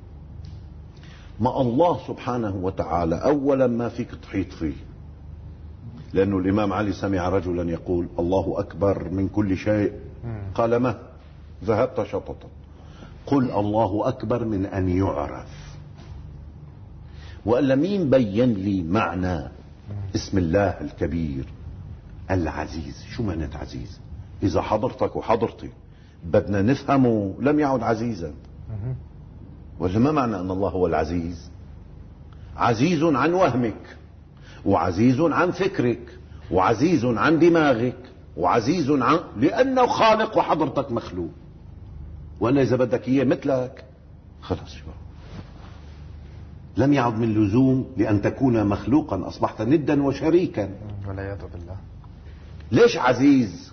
ما الله سبحانه وتعالى أولا ما فيك تحيط فيه، لأنه الإمام علي سمع رجلا يقول الله أكبر من كل شيء، قال ما ذهبت شططا، قل الله أكبر من أن يعرف. وقال مين بين لي معنى اسم الله الكبير العزيز؟ شو معنى عزيز؟ إذا حضرتك وحضرتي بدنا نفهمه لم يعد عزيزا. ولا ما معنى أن الله هو العزيز؟ عزيز عن وهمك، وعزيز عن فكرك، وعزيز عن دماغك، وعزيز عن لأنه خالق وحضرتك مخلوق. ولا إذا بدك إياه مثلك خلاص شو لم يعد من لزوم لأن تكون مخلوقا، أصبحت ندا وشريكا والعياذ بالله. ليش عزيز؟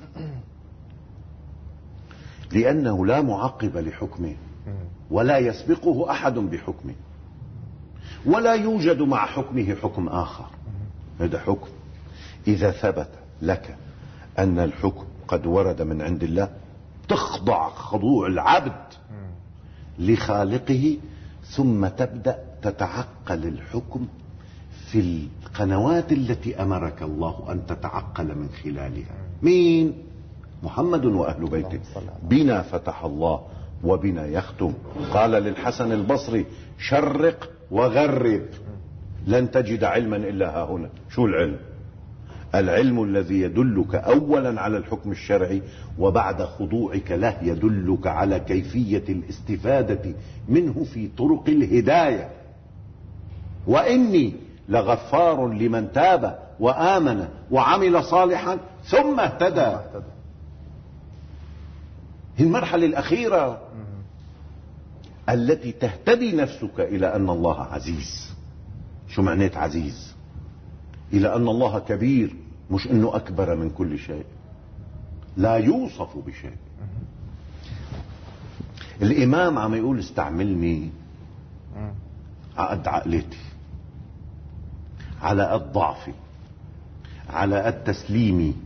لأنه لا معقب لحكمه ولا يسبقه أحد بحكمه، ولا يوجد مع حكمه حكم آخر. هذا حكم إذا ثبت لك أن الحكم قد ورد من عند الله تخضع خضوع العبد لخالقه، ثم تبدأ تتعقل الحكم في القنوات التي أمرك الله أن تتعقل من خلالها. مين؟ محمد وأهل بيته. بنا فتح الله وبنا يختم. قال للحسن البصري شرق وغرب لن تجد علما إلا ها هنا. شو العلم؟ العلم الذي يدلك أولا على الحكم الشرعي، وبعد خضوعك له يدلك على كيفية الاستفادة منه في طرق الهداية. وإني لغفار لمن تاب وآمن وعمل صالحا ثم اهتدى. هي المرحلة الأخيرة التي تهتدي نفسك إلى أن الله عزيز. شو معنات عزيز؟ إلى أن الله كبير، مش أنه أكبر من كل شيء، لا يوصف بشيء. الإمام عم يقول استعملني على قد عقلتي، على قد ضعفي، على قد تسليمي.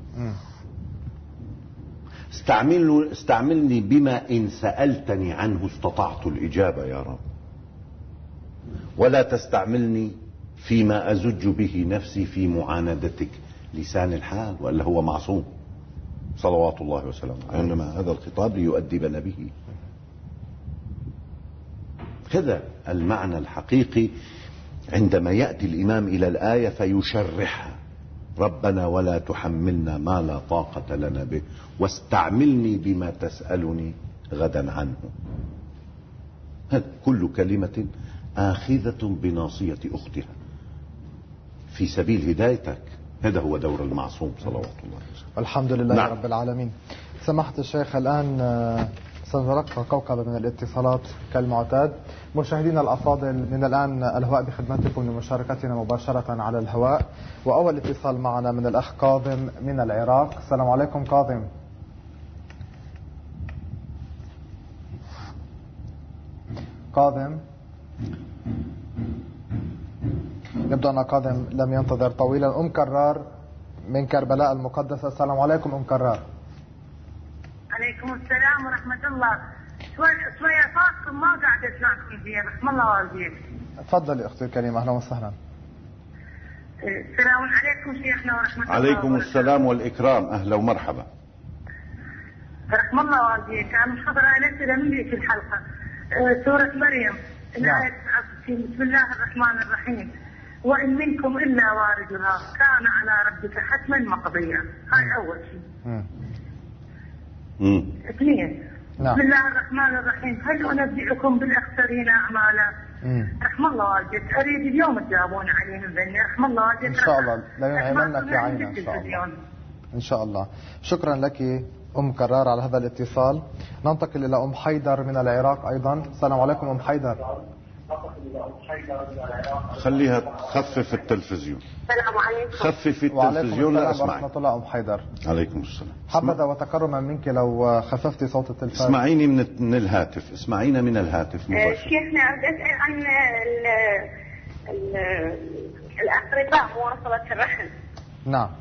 استعملني, استعملني بما إن سألتني عنه استطعت الإجابة يا رب، ولا تستعملني فيما أزج به نفسي في معاندتك. لسان الحال، وإلا هو معصوم صلوات الله وسلامه، إنما هذا الخطاب ليؤدبنا به. كذا المعنى الحقيقي عندما يأتي الإمام إلى الآية فيشرحها: ربنا ولا تحملنا ما لا طاقة لنا به واستعملني بما تسألني غدا عنه. هذا كل كلمة آخذة بناصية أختها في سبيل هدايتك. هذا هو دور المعصوم صلوات الله وسلامه. الحمد لله نعم. رب العالمين. سماحة الشيخ، الآن سنتلقى كوكبة من الاتصالات كالمعتاد. مشاهدينا الأفاضل، من الآن الهواء بخدمتكم لمشاركتنا مباشرة على الهواء. وأول اتصال معنا من الأخ كاظم من العراق. السلام عليكم كاظم. كاظم يبدو أن كاظم لم ينتظر طويلا. أم كرار من كربلاء المقدسة. السلام عليكم أم كرار. عليكم السلام ورحمة الله. شوية شوية صوتكم ما قاعد اسمعكم فيها، رحم الله والديك. تفضلي أختي الكريمة، أهلا وسهلا. السلام عليكم شيخنا ورحمة الله. عليكم السلام والإكرام، أهلا ومرحبا. رحم الله والديك. أنا محضرة أسئلة من ذيك الحلقة، سورة مريم الآية تسعة وستين. بسم الله الرحمن الرحيم: وإن منكم إلا واردها كان على ربك حتما مقضيا. هاي أول شيء. اثنين: نعم. بسم الله الرحمن الرحيم: هل أنبئكم بالأخسرين أعمالا؟ رحم الله والديك. أريد اليوم تجاوبون عليهم ذني. رحم الله والديك. إن شاء الله لا ينعملنا في عيننا إن شاء الله. إن شاء الله. شكرا لك أم كرار على هذا الاتصال. ننتقل إلى أم حيدر من العراق أيضا. السلام عليكم أم حيدر. خليها تخفف التلفزيون. السلام عليكم. خفف التلفزيون لا أسمعك. ورحمة الله أم حيدر. عليكم السلام. حبذا وتكرما منك لو خففتي صوت التلفاز. اسمعيني من من الهاتف، اسمعينا من الهاتف مباشرة. شيخنا أريد أسأل عن ال ال الأقرباء مواصلة الرحم. نعم،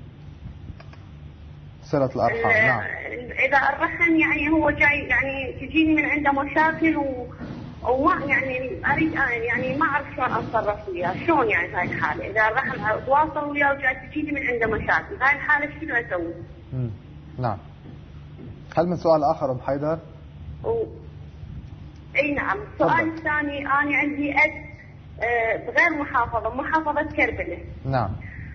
صلة الأرحام. نعم. إذا الرحم يعني هو جاي يعني تجيني من عنده مشاكل و وما يعني اريد يعني ما اعرف شلون اتصرف وياه، شلون يعني في هاي الحاله اذا الرحم اتواصل وياه وجاي تجيني من عنده مشاكل، هاي الحاله شنو اسوي؟ امم نعم. هل من سؤال اخر ام حيدر؟ و... اي نعم. السؤال الثاني، انا عندي اب بغير محافظه، محافظه كربلاء. نعم.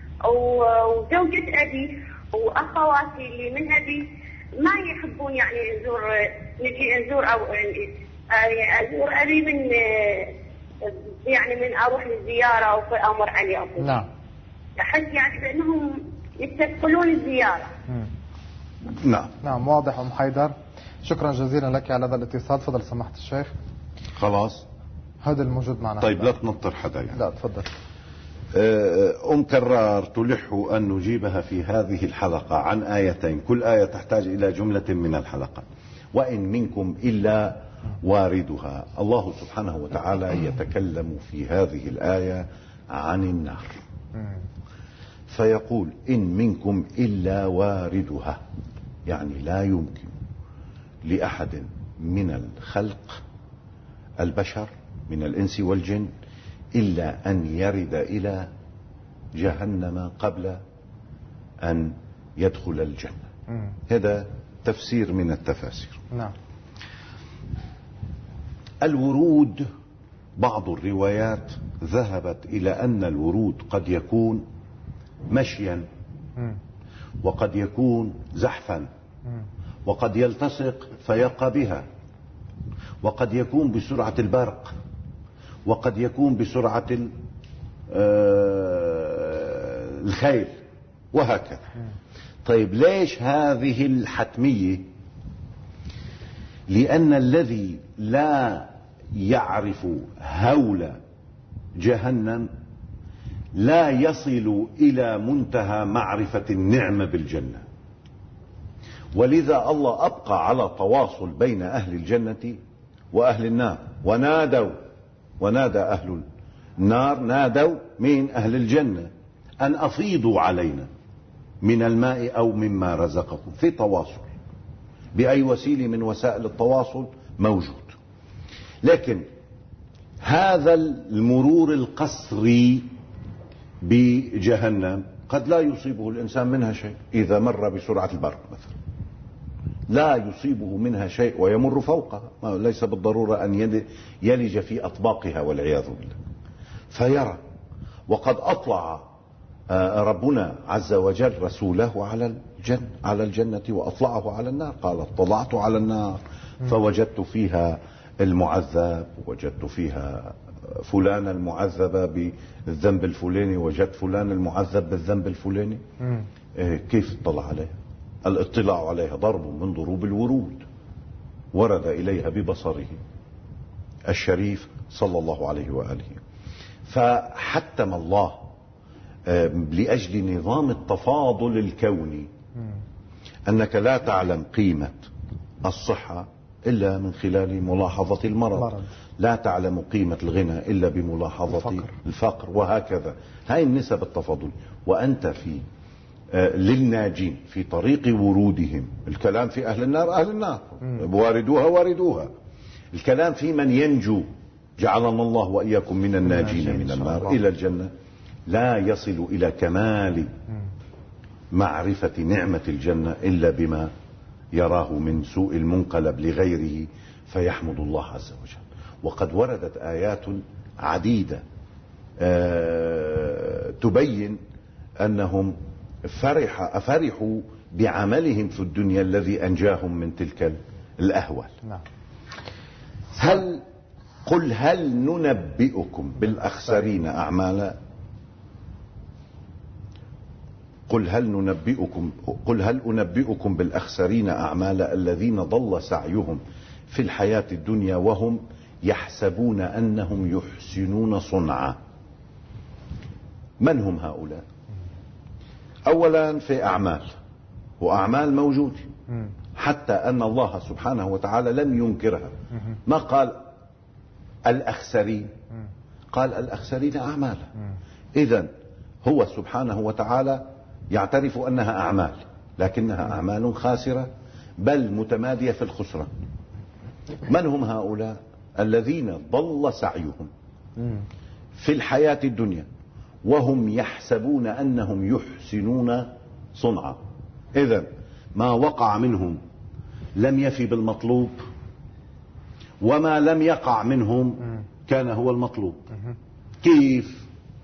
وزوجة ابي واخواتي اللي من ابي ما يحبون يعني نزور نجي نزور او أزور أبي من يعني من أروح للزيارة أو في أمر عليهم. نعم. أحس يعني بأنهم يستثقلون الزيارة. نعم. نعم واضح أم حيدر. شكرا جزيلا لك على هذا الاتصال. تفضل سماحة الشيخ. خلاص هذا الموجود معنا. طيب لا تنطر حدا يعني. لا تفضل. أم كرار تلح أن نجيبها في هذه الحلقة عن آيتين، كل آية تحتاج إلى جملة من الحلقة. وإن منكم إلا واردها. الله سبحانه وتعالى يتكلم في هذه الآية عن النار، فيقول إن منكم إلا واردها، يعني لا يمكن لأحد من الخلق البشر من الإنس والجن إلا أن يرد إلى جهنم قبل أن يدخل الجنة. هذا تفسير من التفاسير. نعم. الورود، بعض الروايات ذهبت إلى أن الورود قد يكون مشيا، وقد يكون زحفا، وقد يلتصق فيقى بها، وقد يكون بسرعة البرق، وقد يكون بسرعة الخيل، وهكذا. طيب ليش هذه الحتمية؟ لأن الذي لا يعرف هول جهنم لا يصل إلى منتهى معرفة النعمة بالجنة، ولذا الله أبقى على تواصل بين أهل الجنة وأهل النار. ونادوا ونادى أهل النار، نادوا من أهل الجنة أن أفيضوا علينا من الماء أو مما رزقكم، في تواصل بأي وسيلة من وسائل التواصل موجود. لكن هذا المرور القسري بجهنم قد لا يصيبه الإنسان منها شيء. إذا مر بسرعة البرق مثلا لا يصيبه منها شيء ويمر فوقها، ليس بالضرورة أن يلج في أطباقها والعياذ بالله، فيرى. وقد أطلع ربنا عز وجل رسوله على الجنة على الجنة وأطلعه على النار. قال اطلعت على النار فوجدت فيها المعذب، وجدت فيها فلان المعذب بالذنب الفلاني، وجدت فلان المعذب بالذنب الفلاني. كيف اطلع عليها؟ الاطلاع عليها ضرب من ضروب الورود، ورد إليها ببصره الشريف صلى الله عليه وآله. فحتم الله لأجل نظام التفاضل الكوني أنك لا تعلم قيمة الصحة إلا من خلال ملاحظة المرض، مرض. لا تعلم قيمة الغنى إلا بملاحظة الفقر, الفقر وهكذا. هاي النسب التفاضل. وأنت في آه للناجين في طريق ورودهم، الكلام في أهل النار أهل النار واردوها واردوها، الكلام في من ينجو، جعلنا الله وإياكم من الناجين من النار إلى الجنة، لا يصل إلى كمال معرفة نعمة الجنة إلا بما يراه من سوء المنقلب لغيره فيحمد الله عز وجل. وقد وردت آيات عديدة تبين أنهم فرح أفرحوا بعملهم في الدنيا الذي أنجاهم من تلك الأهوال. هل قل هل ننبئكم بالأخسرين أعمالا؟ قل هل ننبئكم قل هل أنبئكم بالأخسرين أعمالا الذين ضل سعيهم في الحياة الدنيا وهم يحسبون أنهم يحسنون صنعا. من هم هؤلاء؟ أولا في أعمال، وأعمال موجودة حتى أن الله سبحانه وتعالى لم ينكرها. ما قال الأخسرين، قال الأخسرين أعمالا. إذن هو سبحانه وتعالى يعترف أنها أعمال، لكنها أعمال خاسرة بل متمادية في الخسران. من هم هؤلاء؟ الذين ضل سعيهم في الحياة الدنيا وهم يحسبون أنهم يحسنون صنعا. إذن ما وقع منهم لم يفي بالمطلوب، وما لم يقع منهم كان هو المطلوب. كيف؟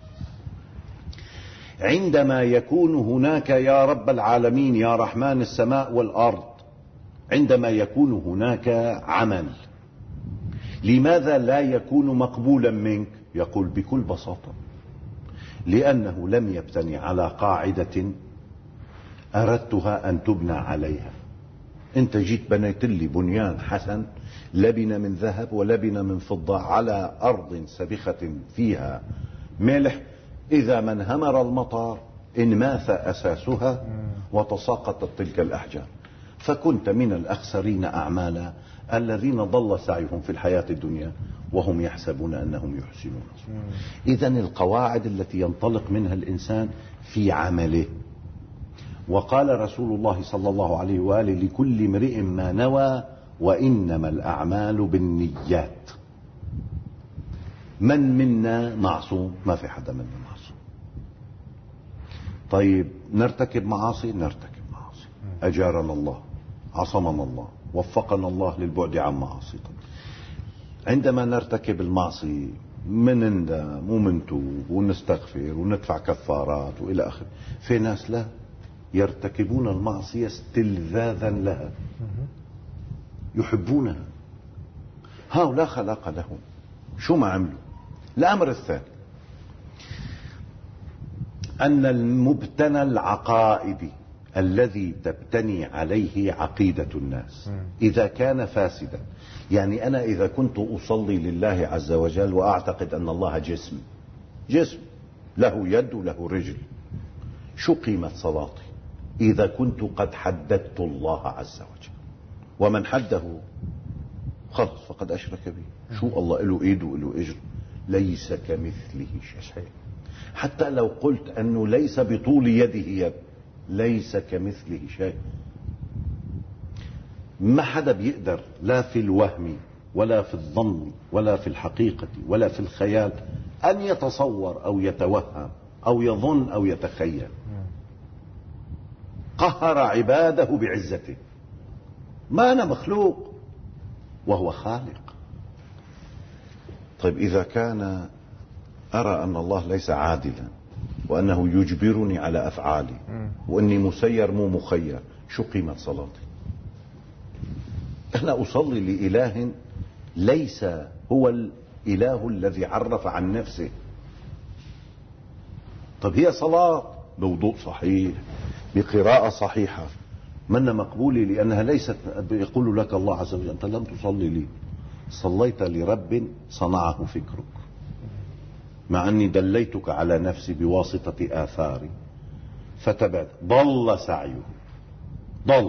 عندما يكون هناك يا رب العالمين يا رحمن السماء والأرض، عندما يكون هناك عمل لماذا لا يكون مقبولا منك؟ يقول بكل بساطة لأنه لم يبتني على قاعدة أردتها أن تبنى عليها. انت جيت بنيت لي بنيان حسن، لبنة من ذهب ولبنة من فضة على أرض سبخة فيها ملح، إذا ما انهمر المطر انماث أساسها وتساقطت تلك الأحجار، فكنت من الأخسرين أعمالا الذين ضل سعيهم في الحياة الدنيا وهم يحسبون أنهم يحسنون. إذن القواعد التي ينطلق منها الإنسان في عمله. وقال رسول الله صلى الله عليه وآله: لكل امرئ ما نوى وإنما الأعمال بالنيات. من منا معصوم؟ ما في حدا منا معصوم. طيب نرتكب معاصي؟ نرتكب معاصي، أجارنا الله، عصمنا الله، وفقنا الله للبعد عن معاصي. عندما نرتكب المعصية من ندم ومنتوب ونستغفر وندفع كفارات وإلى آخره. في ناس لا، يرتكبون المعصية استلذاذا لها، يحبونها. هؤلاء خلق لهم، شو ما عملوا. الأمر الثاني أن المبتنى العقائدي الذي تبتني عليه عقيدة الناس إذا كان فاسدا، يعني أنا إذا كنت أصلي لله عز وجل وأعتقد أن الله جسم، جسم له يد وله رجل، شو قيمة صلاتي إذا كنت قد حددت الله عز وجل؟ ومن حده خلص فقد أشرك به. شو الله له إيد وله إجر؟ ليس كمثله شيء. حتى لو قلت أنه ليس بطول يده يد، ليس كمثله شيء. ما حدا بيقدر لا في الوهم ولا في الظن ولا في الحقيقة ولا في الخيال أن يتصور أو يتوهم أو يظن أو يتخيل. قهر عباده بعزته. ما أنا مخلوق وهو خالق. طيب إذا كان أرى أن الله ليس عادلا وأنه يجبرني على أفعالي وأني مسير مو مخير، شو قيمة صلاتي؟ أنا أصلي لإله ليس هو الإله الذي عرف عن نفسه. طب هي صلاة بوضوء صحيح بقراءة صحيحة من مقبولة، لأنها ليست يقول لك الله عز وجل أنت لم تصلي لي، صليت لرب صنعه فكرك، مع أني دليتك على نفسي بواسطة آثاري فتبعت. ضل سعيه، ضل.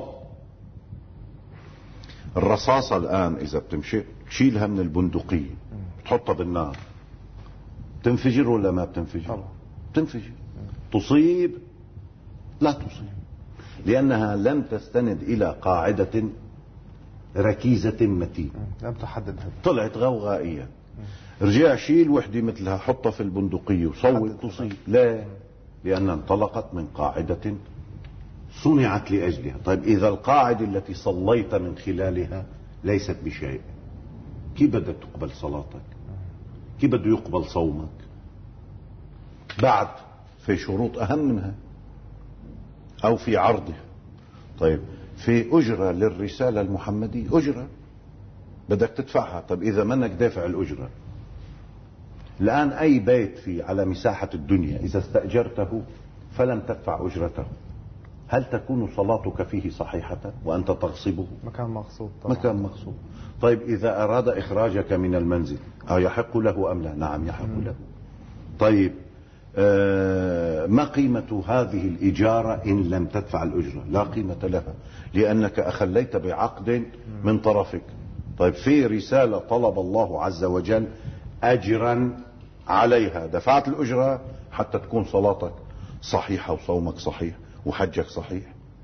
الرصاصة الآن إذا بتمشي تشيلها من البندقية تحطها بالنار تنفجر ولا ما بتنفجر؟ تنفجر. تصيب؟ لا تصيب، لأنها لم تستند إلى قاعدة ركيزة متينة، لم تحدد هذا. طلعت غوغائية. رجع شيل وحدة مثلها حطها في البندقية وصوت تصيب. لا، لأنها انطلقت من قاعدة صنعت لأجلها. طيب إذا القاعدة التي صليت من خلالها ليست بشيء، كيف بدك تقبل صلاتك؟ كيف بده يقبل صومك؟ بعد في شروط أهم منها أو في عرضها. طيب في أجرة للرسالة المحمدية، أجرة بدك تدفعها. طيب إذا منك دافع الأجرة، الآن أي بيت في على مساحة الدنيا إذا استأجرته فلم تدفع أجرته، هل تكون صلاتك فيه صحيحة وأنت تغصبه؟ مكان مغصوب طبعا. مكان مغصوب. طيب إذا أراد إخراجك من المنزل يحق له أم لا؟ نعم يحق له. طيب آه ما قيمة هذه الإجارة إن لم تدفع الأجرة؟ لا قيمة لها، لأنك أخليت بعقد من طرفك. طيب في رسالة طلب الله عز وجل أجرا عليها، دفعت الأجرة حتى تكون صلاتك صحيحة وصومك صحيح وحجك صحيح.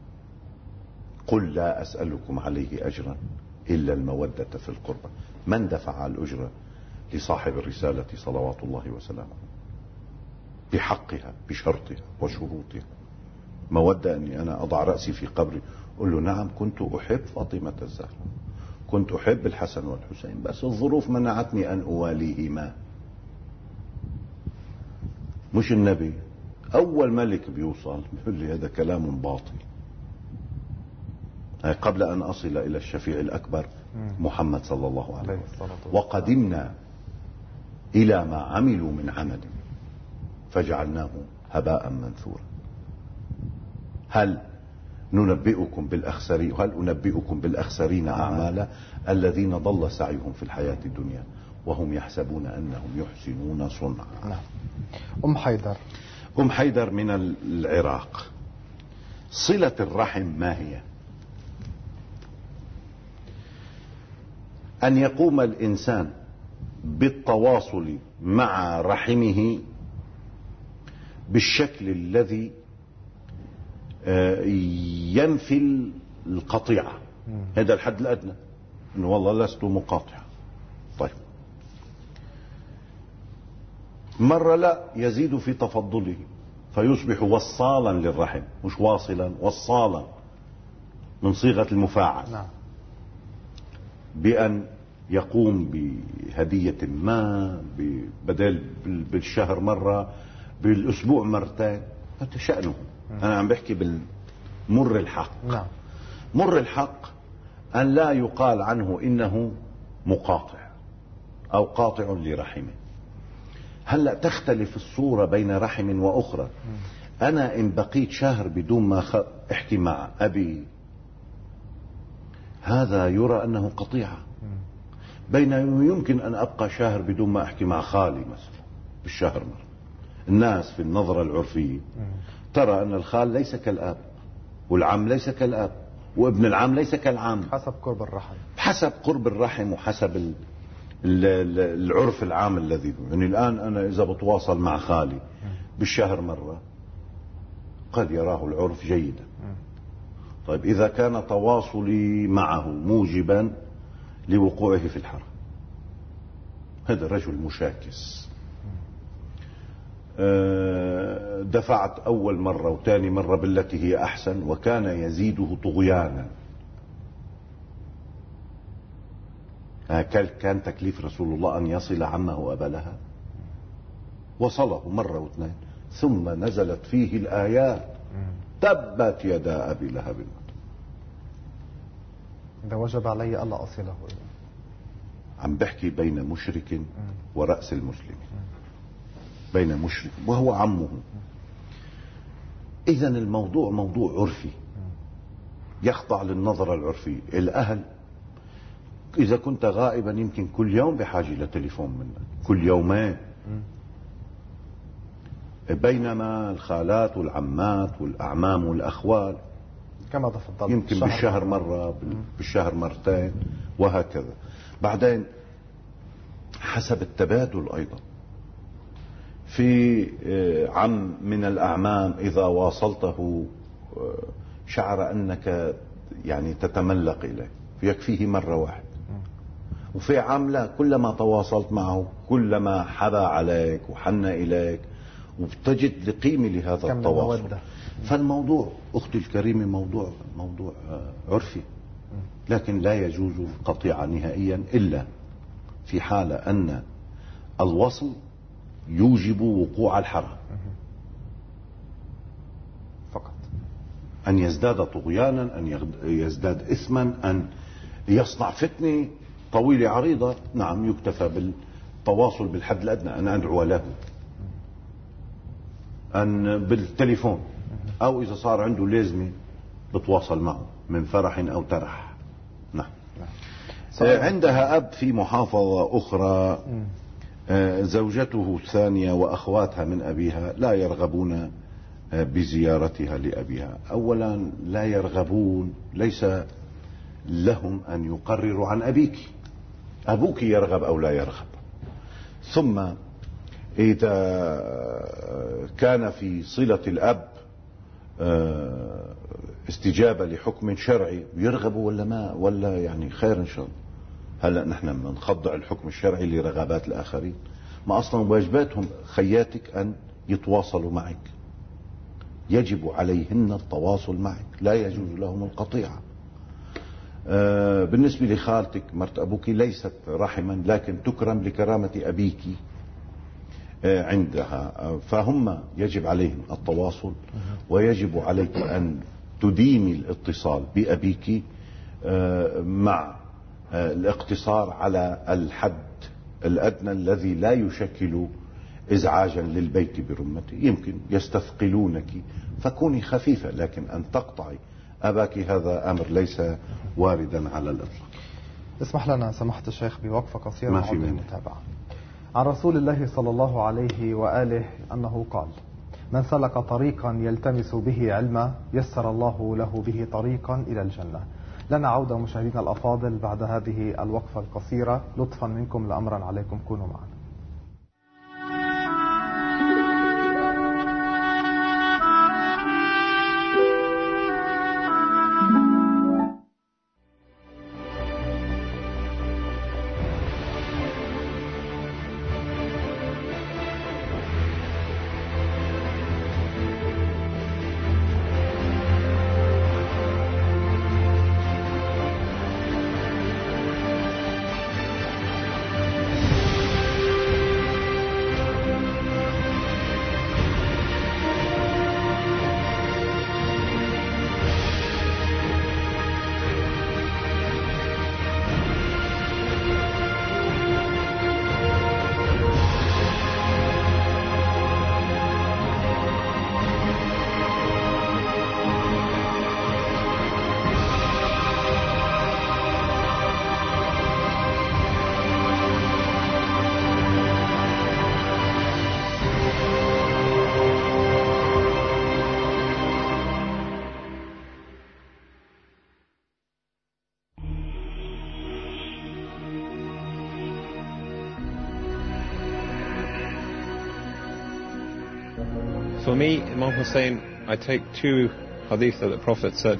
قل لا أسألكم عليه أجرا إلا المودة في القربى. من دفع الأجرة لصاحب الرسالة صلوات الله وسلامه بحقها بشرطها وشروطها؟ مودة أني أنا أضع رأسي في قبري أقول له نعم كنت أحب فاطمة الزهراء، كنت أحب الحسن والحسين، بس الظروف منعتني أن أواليهما. مش النبي أول ملك بيوصل بيقول لي هذا كلام باطل. قبل أن أصل إلى الشفيع الأكبر محمد صلى الله عليه وسلم، وقدمنا إلى ما عملوا من عمل فجعلناه هباء منثورا. هل ننبئكم بالأخسرين هل أنبئكم بالأخسرين أعمالا الذين ضل سعيهم في الحياة الدنيا وهم يحسبون أنهم يحسنون صنعا. نعم. أم حيدر. أم حيدر من العراق. صلة الرحم ما هي؟ أن يقوم الإنسان بالتواصل مع رحمه بالشكل الذي ينفي القطيعة. هذا الحد الأدنى، إنه والله لست مقاطع. طيب، مرة لا يزيد في تفضله فيصبح وصالا للرحم، مش واصلا، وصالا من صيغة المفاعل. نعم. بأن يقوم بهدية ما، بدل بالشهر مرة، بالأسبوع مرتين، هذا شأنه. أنا عم بحكي بالمر الحق. نعم. مر الحق أن لا يقال عنه إنه مقاطع أو قاطع لرحمه. هلأ تختلف الصورة بين رحم وأخرى. أنا إن بقيت شهر بدون ما خ... احكي مع أبي، هذا يرى أنه قطيعة، بينما يمكن أن أبقى شهر بدون ما أحكي مع خالي مثلا بالشهر مرة. الناس في النظرة العرفية ترى أن الخال ليس كالأب، والعم ليس كالأب، وابن العم ليس كالعم، حسب قرب الرحم. حسب قرب الرحم وحسب ال... العرف العام الذي يعني الآن أنا إذا بتواصل مع خالي بالشهر مرة قد يراه العرف جيدا. طيب، إذا كان تواصلي معه موجبا لوقوعه في الحرام، هذا رجل مشاكس. دفعت أول مرة وثاني مرة بالتي هي أحسن، وكان يزيده طغيانا. كان تكليف رسول الله أن يصل عمه أبا لهب، وصله مرة واثنين، ثم نزلت فيه الآيات تبت يدا أبي لهب. إذا وجب علي ألا أصله. عم بحكي بين مشرك ورأس المسلم، بين مشرك وهو عمه. إذا الموضوع موضوع عرفي يخضع للنظرة العرفية. الأهل إذا كنت غائبا يمكن كل يوم بحاجة لتليفون منك، كل يومين، بينما الخالات والعمات والأعمام والأخوال كما تفضلت يمكن بالشهر مرة، بالشهر مرتين، وهكذا. بعدين حسب التبادل أيضا. في عم من الأعمام إذا واصلته شعر أنك يعني تتملق إليه فيكفيه مرة واحدة، وفي عام لا، كلما تواصلت معه كلما حبى عليك وحن إليك، وبتجد لقيمة لهذا التواصل. فالموضوع أختي الكريمة موضوع موضوع عرفي، لكن لا يجوز القطيعة نهائيا إلا في حالة أن الوصل يوجب وقوع الحرام فقط. أن يزداد طغيانا، أن يزداد إثما، أن يصنع فتنة طويلة عريضة، نعم يكتفى بالتواصل بالحد الأدنى، أن أدعو له، أن بالتليفون، أو إذا صار عنده لازمة بتواصل معه من فرح أو ترح. نعم. عندها أب في محافظة أخرى، زوجته الثانية وأخواتها من أبيها لا يرغبون بزيارتها لأبيها. أولا لا يرغبون، ليس لهم أن يقرروا عن أبيك، أبوك يرغب أو لا يرغب. ثم إذا كان في صلة الأب استجابة لحكم شرعي يرغب ولا ما، ولا يعني خير إن شاء الله. هلأ نحن بنخضع الحكم الشرعي لرغبات الآخرين؟ ما أصلا واجباتهم خياتك أن يتواصلوا معك، يجب عليهن التواصل معك، لا يجوز لهم القطيعة. آه بالنسبة لخالتك مرت أبوك ليست رحما، لكن تكرم لكرامة أبيك آه عندها، آه فهم يجب عليهم التواصل، ويجب عليك أن تديمي الاتصال بأبيك آه مع آه الاقتصار على الحد الأدنى الذي لا يشكل إزعاجا للبيت برمته. يمكن يستثقلونك فكوني خفيفة، لكن أن تقطعي أباك هذا أمر ليس واردا على الإطلاق. اسمح لنا سماحة الشيخ بوقفة قصيرة ما في مع المتابعة. عن رسول الله صلى الله عليه وآله أنه قال: من سلك طريقا يلتمس به علما يسر الله له به طريقا إلى الجنة. لنا عودة مشاهدينا الأفاضل بعد هذه الوقفة القصيرة، لطفا منكم لأمرا عليكم، كونوا معنا. For me, Imam Hussein, I take two hadith that the Prophet said.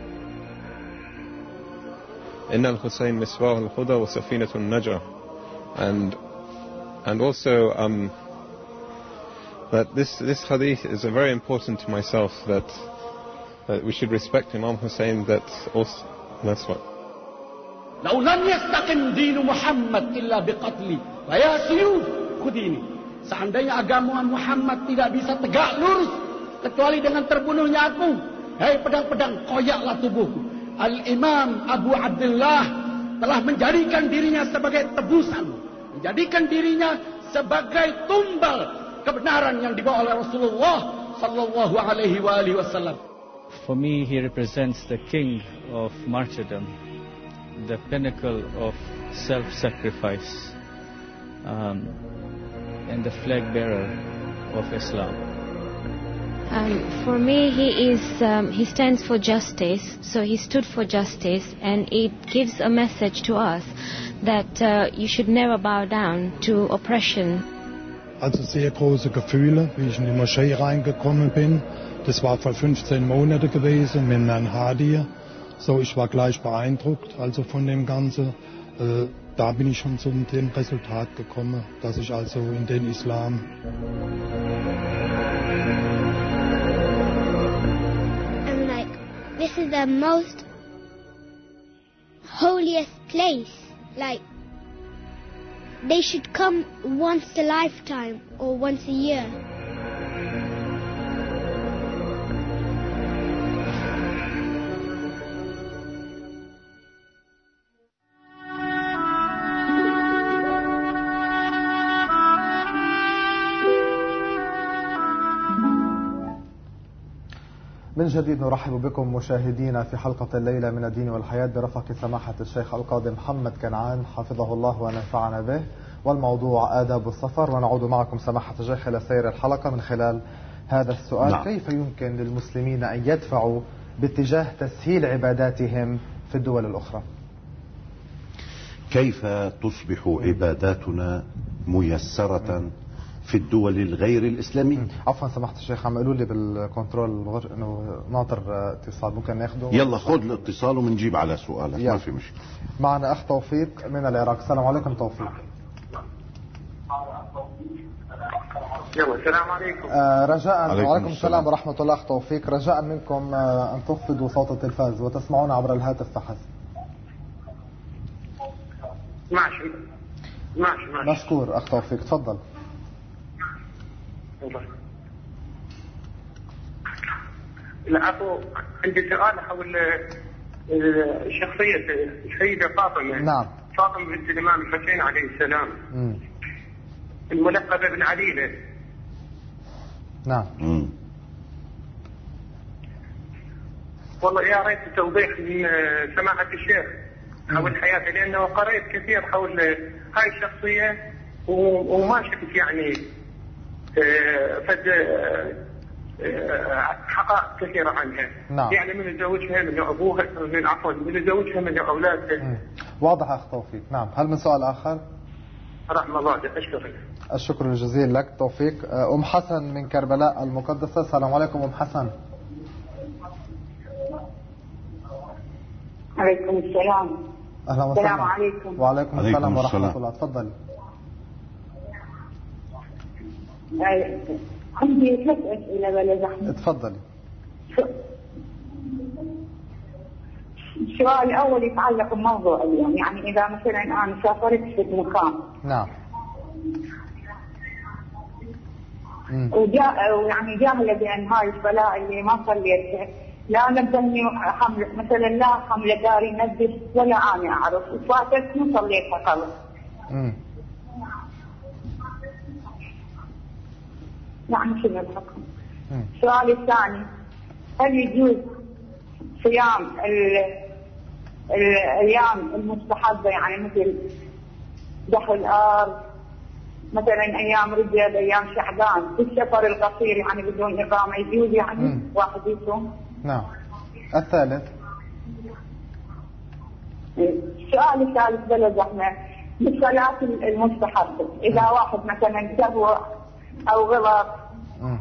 Inna al-Hussein misbah al-huda wa safinatun najah. And and also um, that this this hadith is a very important to myself, that that we should respect Imam Hussein. That also, that's what. لو لم يستقم دين محمد إلا بقتلي فيا سيوف خذيني. Seandainya agama Muhammad tidak bisa tegak lurus kecuali dengan terbunuhnya aku, hei pedang-pedang, koyaklah tubuhku. Al-Imam Abu Abdullah telah menjadikan dirinya sebagai tebusan, menjadikan dirinya sebagai tumbal kebenaran yang dibawa oleh Rasulullah sallallahu alaihi wa alihi wasallam. For me, he represents the king of martyrdom, the pinnacle of self-sacrifice, um, and the flag bearer of Islam. Um, for me, he is um, he stands for justice. So he stood for justice, and it gives a message to us that uh, you should never bow down to oppression. Also sehr große Gefühle, wie ich in die Moschee reingekommen bin. Das war vor fünfzehn Monaten gewesen mit Herrn Hadi. So, ich war gleich beeindruckt, also von dem Ganzen. Äh, Da bin ich schon zu dem Resultat gekommen, dass ich also in den Islam. I'm like, this is the most holiest place. Like, they should come once a lifetime or once a year. من جديد نرحب بكم مشاهدينا في حلقة الليلة من الدين والحياة برفقة سماحة الشيخ القاضي محمد كنعان حفظه الله ونفعنا به، والموضوع آداب السفر. ونعود معكم سماحة الشيخ إلى سير الحلقة من خلال هذا السؤال. نعم. كيف يمكن للمسلمين أن يدفعوا باتجاه تسهيل عباداتهم في الدول الأخرى؟ كيف تصبح عباداتنا ميسرة في الدول الغير الإسلامية؟ عفوا سماحة الشيخ، عم يقولوا لي بالكنترول انه ناطر اتصال، ممكن ناخده؟ يلا خذ الاتصال ومنجيب على سؤالك، ما في مشكلة. معنا أخ توفيق من العراق. السلام عليكم توفيق. يلا السلام عليكم. آه رجاء وعليكم السلام ورحمة الله. أخ توفيق، رجاء منكم آه أن تخفضوا صوت التلفاز وتسمعون عبر الهاتف فحسب. ماشي ماشي ماشي. مشكور أخ توفيق، تفضل. لا أبو، عندي سؤال حول شخصية السيدة فاطمة. نعم. فاطمة بنت الإمام الحسين عليه السلام. مم. الملقبة بن عليلة. نعم. مم. والله يا ريت توضيح من سماحة الشيخ حول حياته، لأنه قرأت كثير حول هاي الشخصية وما شفت يعني فد حقائق كثيرة عنها. نعم. يعني من يزوجها، من أبوها، من عفوا من يزوجها، من أولادها. واضح أخ توفيق. نعم. هل من سؤال آخر؟ رحمة الله. أشكرك. الشكر الجزيل لك توفيق. أم حسن من كربلاء المقدسة. السلام عليكم أم حسن. عليكم السلام. أهلا وسهلا. السلام عليكم. وعليكم السلام ورحمة الله. تفضلي. عندي ثلاث أسئلة بلا زحمة. تفضلي. السؤال الأول يتعلق بموضوع اليوم، يعني إذا مثلا أنا سافرت في مكان. نعم. وجاء يعني جاهلة بأن هاي الصلاة اللي ما صليتها لا نبهني حمل مثلا، لا حمل داري نبه ولا أنا أعرف، فاتت ما صليتها خلص. يعني شنو الحكم؟ السؤال الثاني، هل يجوز صيام الأيام المستحبة يعني مثل دخل الأرض مثلا أيام رجب، أيام شعبان، في السفر القصير يعني بدون إقامة يجوز يعني مم. واحد يصوم؟ نعم. الثالث. السؤال الثالث بلا زحمة، بالصلاة المستحبة إذا مم. واحد مثلا سهو أو غلط. مم.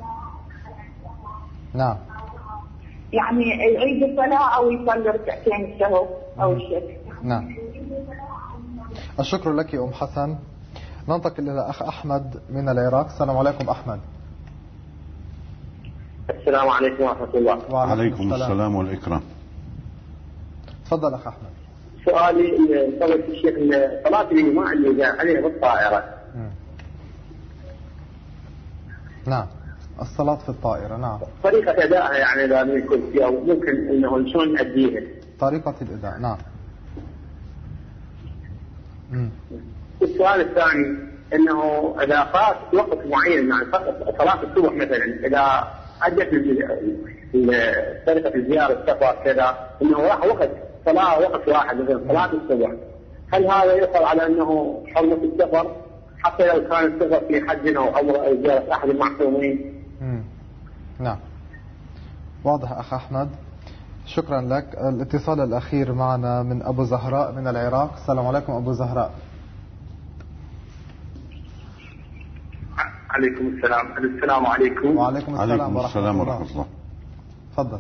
نعم. يعني يعيد الصلاة أو يصلي ركعتين السهو أو الشك. نعم. الشكر لك أم حسن. ننتقل إلى أخ أحمد من العراق. السلام عليكم أحمد. السلام عليكم ورحمة الله. وعليكم السلام والإكرام. تفضل أخ أحمد. سؤالي سألت الشيخ صلاة الجماعة اللي جاء عليها بالطائرة. م. نعم. الصلاة في الطائرة. نعم. طريقة أدائها يعني إذا يكون فيها ممكن إنه شلون نأديها. طريقة الأداء. نعم. م. السؤال الثاني انه اذا فات وقت معين يعني صلاه الصبح مثلا، اذا اجت طريقه الزياره السفر كذا انه راح وقت صلاه وقت واحد مثلا صلاه الصبح، هل هذا يؤخذ على انه حرمه السفر حتى لو كان السفر في حج او عمره او زياره احد المعصومين؟ نعم. واضح اخ احمد. شكرا لك. الاتصال الاخير معنا من ابو زهراء من العراق. السلام عليكم ابو زهراء. عليكم السلام. السلام عليكم. وعليكم السلام ورحمة الله. الله. تفضل.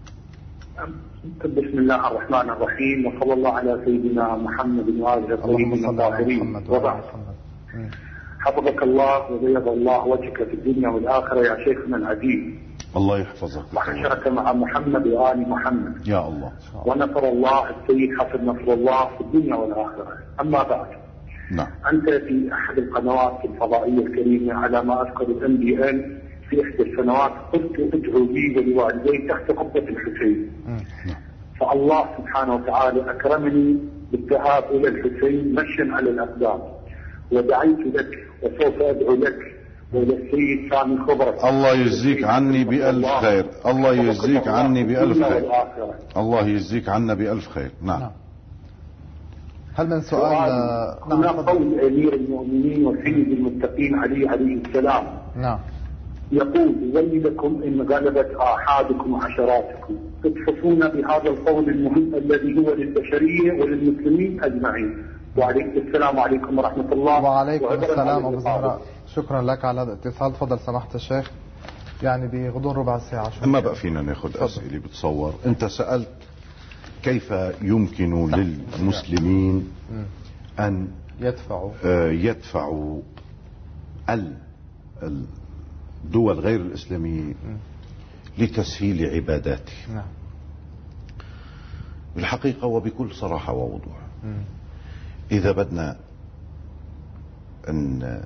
بسم الله الرحمن الرحيم، وصلى الله على سيدنا محمد وآله الطيبين الطاهرين. وبعد، حفظك الله وبيض الله وجهك في الدنيا والآخرة يا شيخنا العزيز. الله يحفظك. وحشرك مع محمد وآل محمد. يا الله. ونصر الله السيد حسن نصر الله في الدنيا والآخرة. أما بعد، نعم. أنت في أحد القنوات الفضائية الكريمة على ما أذكر الام بي ان في إحدى السنوات قلت ادعو لي ولوالدي تحت قبة الحسين. فالله سبحانه وتعالى أكرمني بالذهاب إلى الحسين مشيا على الأقدام، ودعيت لك وسوف أدعو لك وإلى السيد سامي خبرة. الله يجزيك عني بألف خير. الله يجزيك عني بألف خير. الله يجزيك عنا بألف خير. نعم. نعم. هل من سؤال؟ نعم. قول أمير المؤمنين وسيد المتقين علي عليه السلام. نعم. يقول ويلكم إن غلبت آحادكم عشراتكم، تتحفون بهذا القول المهم الذي هو للبشرية وللمسلمين أجمعين. وعليكم السلام عليكم ورحمة الله. وعليكم السلام أبو زهراء. شكرا لك على هذا الاتصال. تفضل سماحة الشيخ. يعني بغضون ربع ساعة. ما بقى فينا ناخذ أسئلة. بتصور أنت سألت كيف يمكن للمسلمين أن يدفعوا يدفعوا الدول غير الإسلامية لتسهيل عباداتهم. نعم. بالحقيقة وبكل صراحة ووضوح، إذا بدنا أن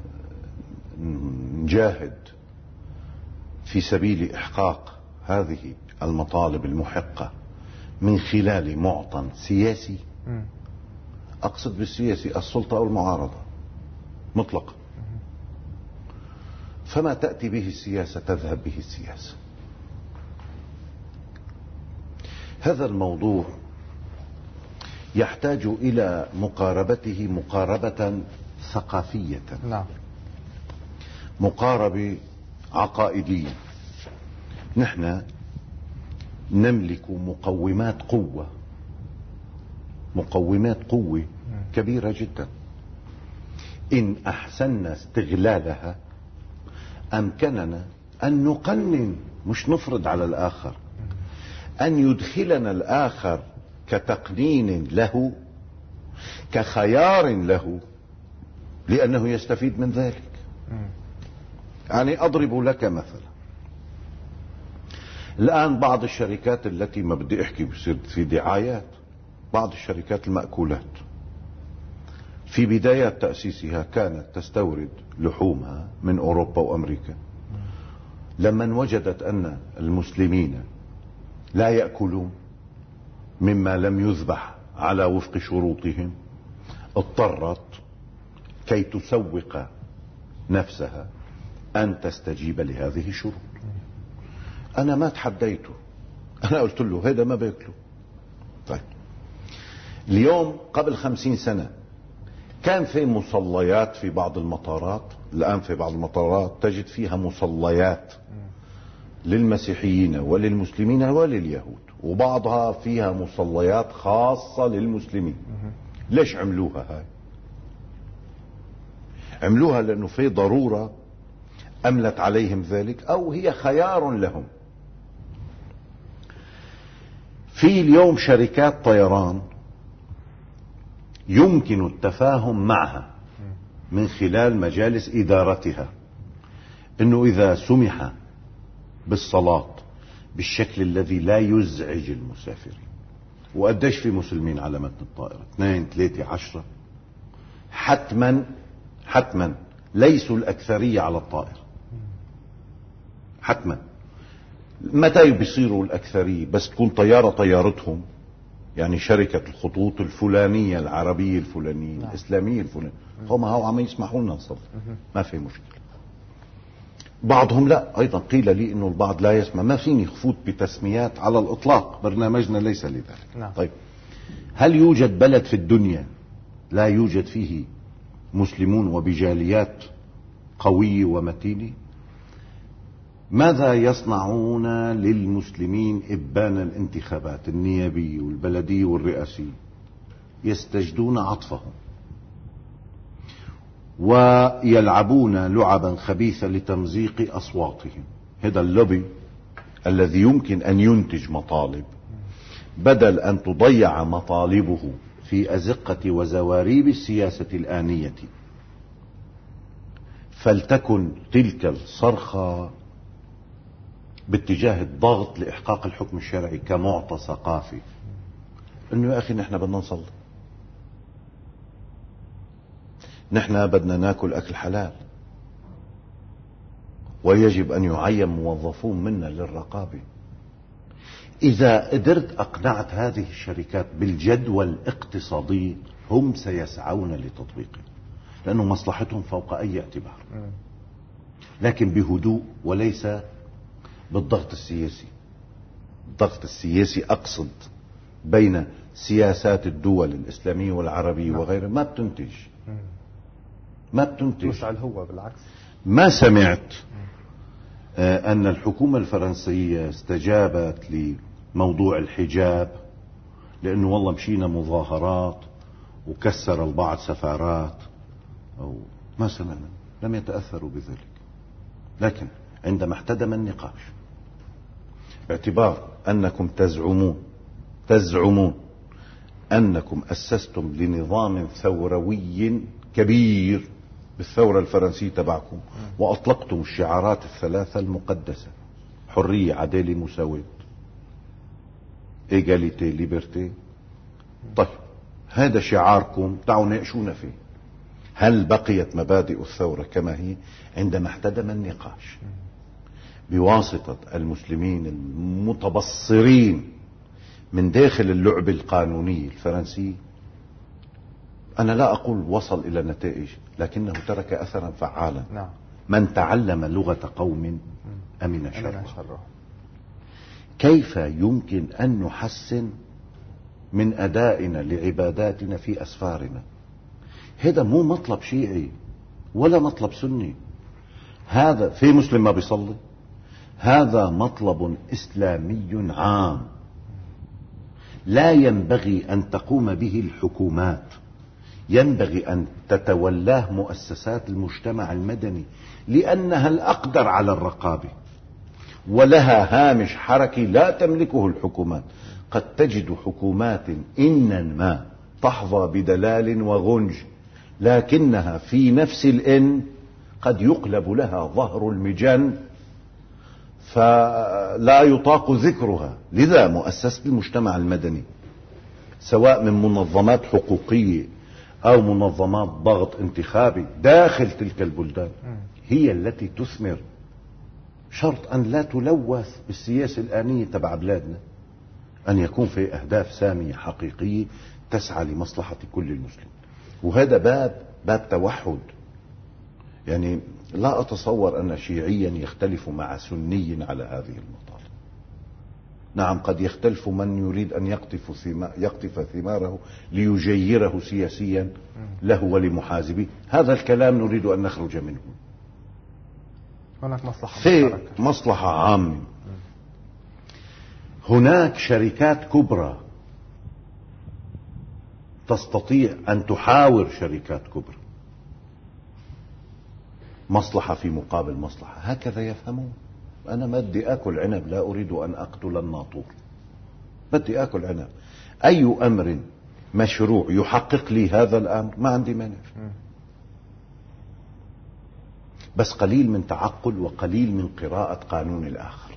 نجاهد في سبيل إحقاق هذه المطالب المحقة من خلال معطى سياسي، أقصد بالسياسي السلطة أو المعارضة مطلقا، فما تأتي به السياسة تذهب به السياسة. هذا الموضوع يحتاج إلى مقاربته مقاربة ثقافية، نعم. مقاربة عقائدية. نحن نملك مقومات قوة، مقومات قوة كبيرة جدا، إن أحسننا استغلالها أمكننا أن نقنن، مش نفرض على الآخر، أن يدخلنا الآخر كتقنين له، كخيار له، لأنه يستفيد من ذلك. يعني أضرب لك مثلا، الآن بعض الشركات التي ما بدي أحكي بصير في دعايات، بعض الشركات المأكولات في بدايات تأسيسها كانت تستورد لحومها من أوروبا وأمريكا. لما وجدت أن المسلمين لا يأكلون مما لم يذبح على وفق شروطهم، اضطرت كي تسوق نفسها أن تستجيب لهذه الشروط. أنا ما تحديته، أنا قلت له هذا ما بياكله. طيب اليوم قبل خمسين سنة كان في مصليات في بعض المطارات، الآن في بعض المطارات تجد فيها مصليات للمسيحيين وللمسلمين ولليهود، وبعضها فيها مصليات خاصة للمسلمين. ليش عملوها هاي؟ عملوها لأنه في ضرورة أملت عليهم ذلك، أو هي خيار لهم. في اليوم شركات طيران يمكن التفاهم معها من خلال مجالس إدارتها، أنه إذا سمح بالصلاة بالشكل الذي لا يزعج المسافرين، وقديش في مسلمين على متن الطائرة؟ اثنين ثلاثة عشرة، حتما حتما ليسوا الأكثرية على الطائرة، حتما. متى بيصيروا الأكثرية؟ بس تكون طيارة طيارتهم، يعني شركة الخطوط الفلانية العربية الفلانية نعم. الإسلامية الفلانية، هم هاو عم يسمحوا لنا نصلي، ما في مشكلة. بعضهم لا، أيضا قيل لي إنه البعض لا يسمع، ما فيني خفوت بتسميات على الإطلاق، برنامجنا ليس لذلك. نعم. طيب هل يوجد بلد في الدنيا لا يوجد فيه مسلمون وبجاليات قوية ومتينة؟ ماذا يصنعون للمسلمين إبان الانتخابات النيابية والبلدية والرئاسية؟ يستجدون عطفهم ويلعبون لعبا خبيثة لتمزيق أصواتهم. هذا اللوبي الذي يمكن أن ينتج مطالب، بدل أن تضيع مطالبه في أزقة وزواريب السياسة الآنية، فلتكن تلك الصرخة باتجاه الضغط لإحقاق الحكم الشرعي كمعطى ثقافي، انه يا اخي نحن بدنا نصلي، نحن بدنا ناكل اكل حلال، ويجب ان يعين موظفون منا للرقابة. اذا قدرت اقنعت هذه الشركات بالجدوى الاقتصادي هم سيسعون لتطبيقه، لانه مصلحتهم فوق اي اعتبار، لكن بهدوء وليس بالضغط السياسي. الضغط السياسي اقصد بين سياسات الدول الاسلامية والعربية وغيرها ما بتنتج، ما بتنتج مشعل هو بالعكس. ما سمعت آه ان الحكومة الفرنسية استجابت لموضوع الحجاب لانه والله مشينا مظاهرات وكسر البعض سفارات، او ما سمعنا، لم يتأثروا بذلك. لكن عندما احتدم النقاش باعتبار انكم تزعمون تزعمون انكم اسستم لنظام ثوروي كبير بالثورة الفرنسية تبعكم، واطلقتم الشعارات الثلاثة المقدسة: حرية، عدالة، مساواة، ايجاليتي، ليبرتي. طيب هذا شعاركم، تعالوا ناقشونا فيه. هل بقيت مبادئ الثورة كما هي؟ عندما احتدم النقاش بواسطة المسلمين المتبصرين من داخل اللعبة القانونية الفرنسية، أنا لا أقول وصل إلى نتائج، لكنه ترك أثرا فعالا. نعم. من تعلم لغة قوم أمن شره. كيف يمكن أن نحسن من أدائنا لعباداتنا في أسفارنا؟ هذا مو مطلب شيعي ولا مطلب سني، هذا في مسلم ما بيصلي، هذا مطلب إسلامي عام لا ينبغي أن تقوم به الحكومات، ينبغي أن تتولاه مؤسسات المجتمع المدني، لأنها الأقدر على الرقابة ولها هامش حركي لا تملكه الحكومات. قد تجد حكومات إنما ما تحظى بدلال وغنج، لكنها في نفس الإن قد يقلب لها ظهر المجن فلا يطاق ذكرها. لذا مؤسسة المجتمع المدني سواء من منظمات حقوقية أو منظمات ضغط انتخابي داخل تلك البلدان هي التي تثمر، شرط أن لا تلوث بالسياسة الآنية تبع بلادنا، أن يكون في أهداف سامية حقيقية تسعى لمصلحة كل المسلمين. وهذا باب باب توحد. يعني لا أتصور أن شيعيا يختلف مع سني على هذه المطالب. نعم قد يختلف من يريد أن يقطف يقطف ثماره ليجيره سياسيا له ولمحازبه، هذا الكلام نريد أن نخرج منه. هناك مصلحة في مشتركة. مصلحة عامة. هناك شركات كبرى تستطيع أن تحاور شركات كبرى، مصلحة في مقابل مصلحة، هكذا يفهمون. أنا ما بدي أكل عنب، لا أريد أن أقتل الناطور، بدي أكل عنب. أي أمر مشروع يحقق لي هذا الأمر ما عندي مانع، بس قليل من تعقل وقليل من قراءة قانون الآخر.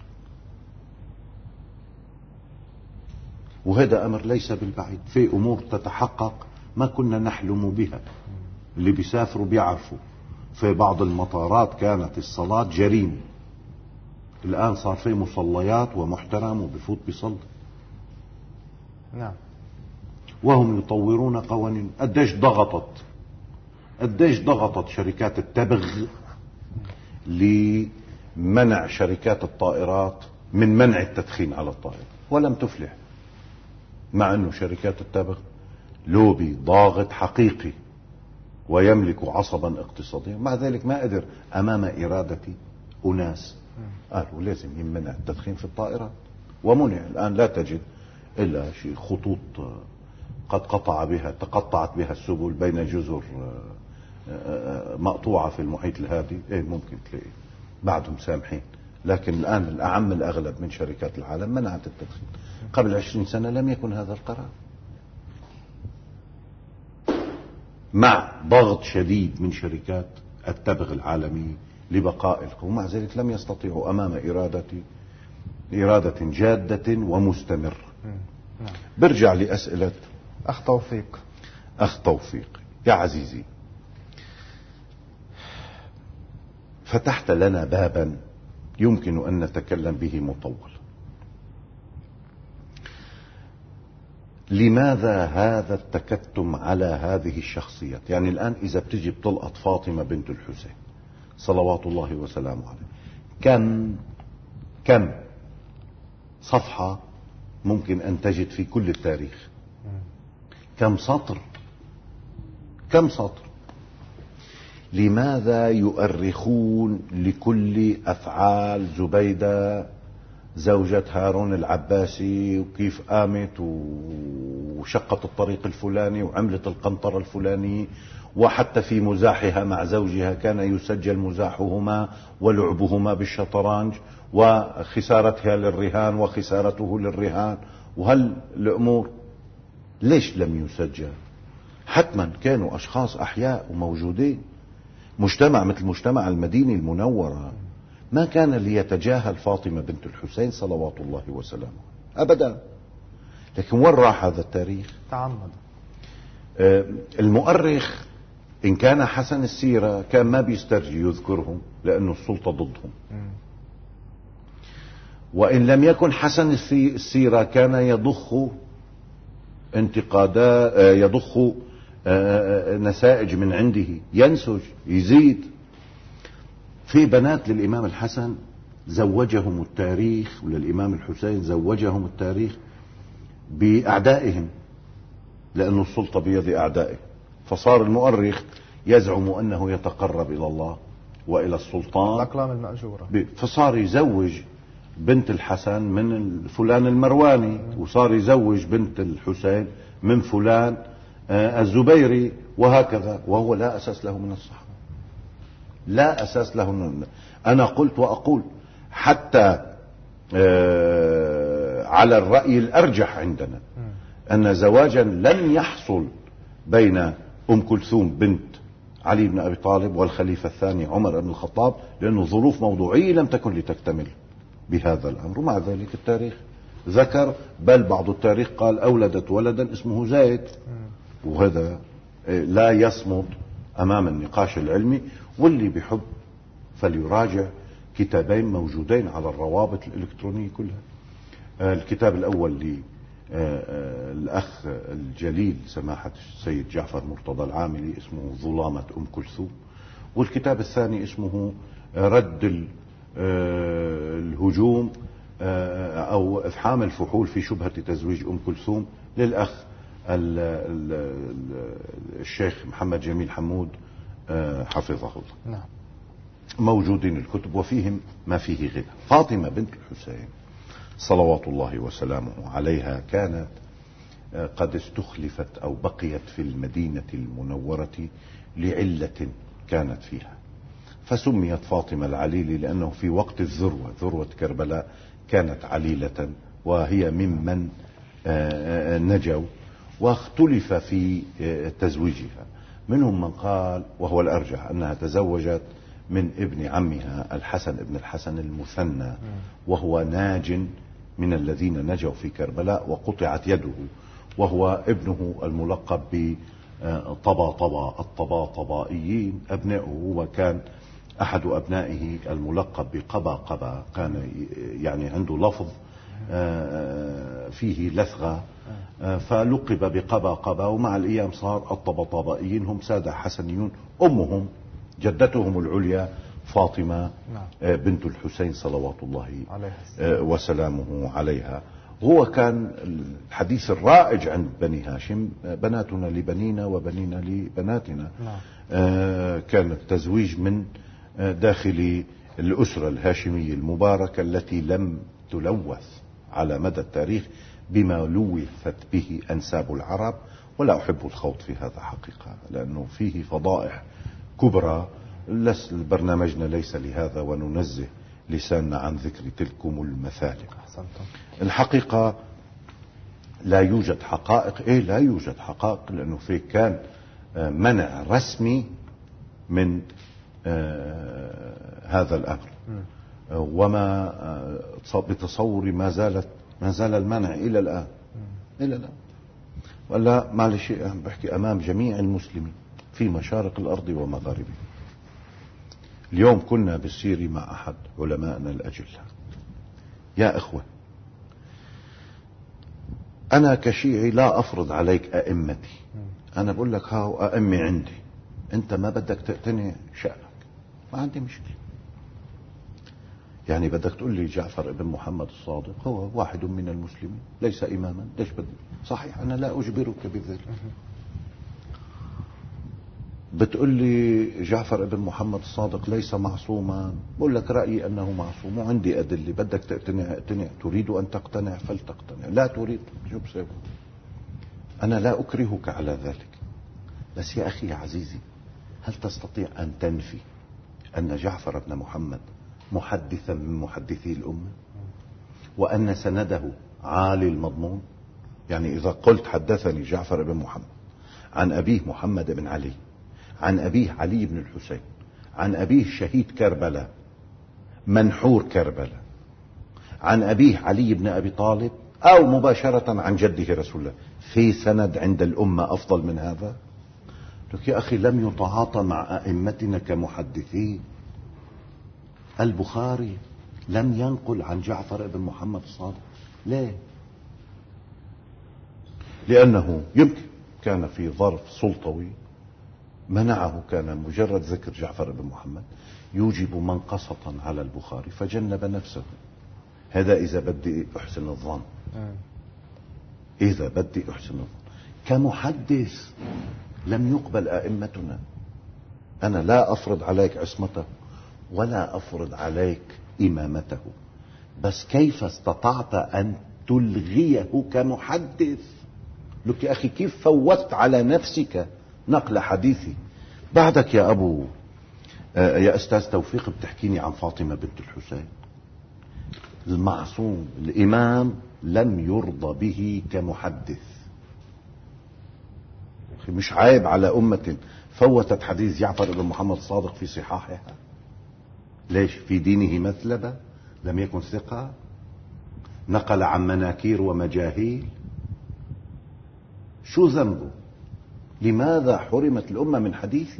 وهذا أمر ليس بالبعيد، في أمور تتحقق ما كنا نحلم بها. اللي بيسافروا بيعرفوا في بعض المطارات كانت الصلاة جريمة، الآن صار في مصليات ومحترم وبفوت بيصلي. نعم. وهم يطورون قوانين. قديش ضغطت قديش ضغطت شركات التبغ لمنع شركات الطائرات من منع التدخين على الطائرة، ولم تفلح، مع أنه شركات التبغ لوبي ضاغط حقيقي ويملك عصبا اقتصاديا، مع ذلك ما قدر أمام إرادة أناس قالوا لازم يمنع التدخين في الطائرات، ومنع. الآن لا تجد إلا شيء خطوط قد قطع بها تقطعت بها السبل بين جزر مقطوعة في المحيط الهادي، إيه ممكن تلاقي بعدهم سامحين. لكن الآن الأعم الأغلب من شركات العالم منعت التدخين. قبل عشرين سنة لم يكن هذا القرار، مع ضغط شديد من شركات التبغ العالمية لبقاء القوم، مع ذلك لم يستطيعوا أمام إرادة إرادة جادة ومستمرة. برجع لأسئلة أخ توفيق. أخ توفيق يا عزيزي، فتحت لنا بابا يمكن أن نتكلم به مطول. لماذا هذا التكتم على هذه الشخصيات؟ يعني الآن إذا بتجي بتلقط فاطمة بنت الحسين صلوات الله وسلامه عليه، كم كم صفحة ممكن أن تجد في كل التاريخ؟ كم سطر كم سطر لماذا يؤرخون لكل أفعال زبيدة زوجة هارون العباسي، وكيف قامت وشقت الطريق الفلاني وعملت القنطرة الفلاني، وحتى في مزاحها مع زوجها كان يسجل مزاحهما ولعبهما بالشطرنج وخسارتها للرهان وخسارته للرهان، وهل الأمور ليش لم يسجل؟ حتما كانوا أشخاص أحياء وموجودين. مجتمع مثل مجتمع المدينة المنورة ما كان ليتجاهل فاطمة بنت الحسين صلوات الله وسلامه أبدا. لكن وين راح هذا التاريخ؟ تعمد. آه المؤرخ إن كان حسن السيرة كان ما بيسترجي يذكرهم لأنه السلطة ضدهم، وإن لم يكن حسن السيرة كان يضخ انتقادات، يضخ نسائج من عنده، ينسج يزيد. في بنات للإمام الحسن زوجهم التاريخ، وللإمام الحسين زوجهم التاريخ بأعدائهم، لأن السلطة بيد أعدائه، فصار المؤرخ يزعم أنه يتقرب إلى الله وإلى السلطان، الأقلام المأجورة، فصار يزوج بنت الحسن من فلان المرواني، وصار يزوج بنت الحسين من فلان الزبيري، وهكذا، وهو لا أساس له من الصحة، لا أساس له من. أنا قلت وأقول حتى على الرأي الأرجح عندنا أن زواجا لن يحصل بين أم كلثوم بنت علي بن أبي طالب والخليفة الثاني عمر بن الخطاب، لأنه ظروف موضوعية لم تكن لتكتمل بهذا الأمر. ومع ذلك التاريخ ذكر، بل بعض التاريخ قال أولدت ولدا اسمه زايد، وهذا لا يصمد أمام النقاش العلمي. واللي بيحب فليراجع كتابين موجودين على الروابط الإلكترونية كلها. الكتاب الأول للأخ الجليل سماحة السيد جعفر مرتضى العاملي اسمه ظلامة أم كلثوم، والكتاب الثاني اسمه رد الهجوم أو إفحام الفحول في شبهة تزويج أم كلثوم للأخ الشيخ محمد جميل حمود حفظه الله. نعم. موجودين الكتب وفيهم ما فيه غنى. فاطمة بنت الحسين صلوات الله وسلامه عليها كانت قد استخلفت أو بقيت في المدينة المنورة لعلة كانت فيها، فسميت فاطمة العليلي لأنه في وقت الذروة، ذروة كربلاء، كانت عليلة وهي ممن نجوا، واختلف في تزويجها. منهم من قال وهو الأرجح أنها تزوجت من ابن عمها الحسن ابن الحسن المثنى، وهو ناج من الذين نجوا في كربلاء وقطعت يده، وهو ابنه الملقب بطباطبا الطباطبائيين أبنائه، وكان أحد أبنائه الملقب بقبا قبا، كان يعني عنده لفظ فيه لثغة فلقب بقبا قبا، ومع الأيام صار الطباطبائيين هم سادة حسنيون. أمهم جدتهم العليا فاطمة بنت الحسين صلوات الله وسلامه عليها. هو كان الحديث الرائج عند بني هاشم بناتنا لبنينا وبنينا لبناتنا. كان التزويج من داخل الأسرة الهاشمية المباركة التي لم تلوث على مدى التاريخ بما لوثت به أنساب العرب، ولا أحب الخوض في هذا حقيقة لأنه فيه فضائح كبرى، لس برنامجنا ليس لهذا، وننزه لساننا عن ذكر تلكم المثالب. الحقيقة لا يوجد حقائق، إيه لا يوجد حقائق، لأنه في كان منع رسمي من هذا الأمر، وما بتصوري ما زالت ما زال المنع إلى الآن إلى الآن ولا معلش بحكي أمام جميع المسلمين في مشارق الأرض ومغاربها. اليوم كنا بالسير مع أحد علمائنا الأجلة. يا إخوة، أنا كشيعي لا أفرض عليك أئمتي، أنا بقول لك هاو أئمي عندي، أنت ما بدك تقتنع شأنك، ما عندي مشكلة. يعني بدك تقول لي جعفر ابن محمد الصادق هو واحد من المسلمين ليس إماما، ليش بدي؟ صحيح أنا لا أجبرك بذلك. بتقول لي جعفر ابن محمد الصادق ليس معصوما، بقول لك رأيي أنه معصوم وعندي أدلة، بدك تقتنع اقتنع، تريد أن تقتنع فلتقتنع، لا تريد شو بسوي؟ أنا لا أكرهك على ذلك. بس يا أخي يا عزيزي، هل تستطيع أن تنفي أن جعفر بن محمد محدثا من محدثي الأمة وأن سنده عالي المضمون؟ يعني إذا قلت حدثني جعفر بن محمد عن أبيه محمد بن علي، عن أبيه علي بن الحسين، عن أبيه شهيد كربلاء منحور كربلاء، عن أبيه علي بن أبي طالب، أو مباشرة عن جده رسول الله، في سند عند الأمة أفضل من هذا؟ لك يا أخي لم يتعاطى مع أئمتنا كمحدثين. البخاري لم ينقل عن جعفر بن محمد الصادق. ليه؟ لأنه يمكن كان في ظرف سلطوي منعه، كان مجرد ذكر جعفر بن محمد يوجب منقصة على البخاري فجنب نفسه. هذا إذا بدي أحسن الظن، إذا بدي أحسن الظن. كمحدث لم يقبل أئمتنا. أنا لا أفرض عليك عصمته ولا أفرض عليك إمامته، بس كيف استطعت أن تلغيه كمحدث؟ لك يا أخي كيف فوتت على نفسك نقل حديثي؟ بعدك يا أبو آه يا أستاذ توفيق بتحكيني عن فاطمة بنت الحسين. المعصوم الإمام لم يرضى به كمحدث. مش عيب على أمة فوتت حديث جعفر بن محمد الصادق في صحاحها؟ ليش؟ في دينه مثلبة، لم يكن ثقة، نقل عن مناكير ومجاهيل. شو ذنبه؟ لماذا حرمت الأمة من حديثه؟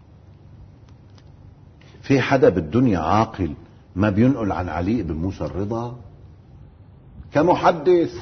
في حدا بالدنيا عاقل ما بينقل عن علي بن موسى الرضا كمحدث؟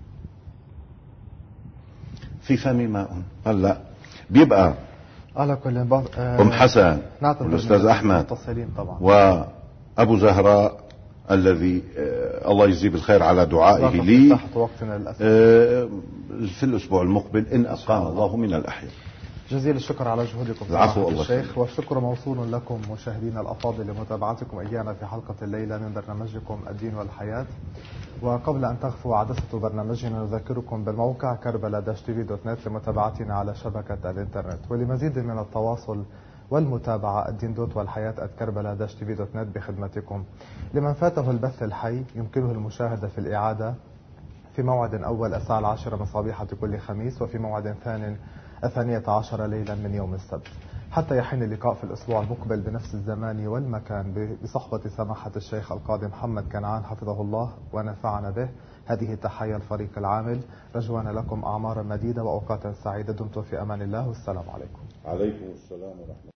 في فمي ماء. هلا بيبقى على كل بعض ام حسن والاستاذ احمد طبعا وابو زهراء الذي آه الله يجزيه بالخير على دعائه لي آه في الاسبوع المقبل ان اقام الله من الاحياء. جزيل الشكر على جهودكم. العفو الله الشيخ، والشكر موصول لكم مشاهدينا الافاضل لمتابعتكم ايانا في حلقه الليله من برنامجكم الدين والحياه. وقبل ان تغفو عدسه برنامجنا نذكركم بالموقع كربلا داش تي في دوت نت لمتابعتنا على شبكه الانترنت، ولمزيد من التواصل والمتابعه الدين دوت والحياه @كربلا داش تي في دوت نت بخدمتكم. لمن فاته البث الحي يمكنه المشاهده في الاعاده في موعد اول الساعه العاشره من صبيحه كل خميس، وفي موعد ثان الثانية عشر ليلا من يوم السبت، حتى يحين اللقاء في الأسبوع المقبل بنفس الزمان والمكان بصحبة سماحة الشيخ القاضي محمد كنعان حفظه الله ونفعنا به. هذه تحية الفريق العامل، رجوانا لكم أعمارا مديدة وأوقاتا سعيدة. دمتم في أمان الله والسلام عليكم. عليكم السلام ورحمة الله.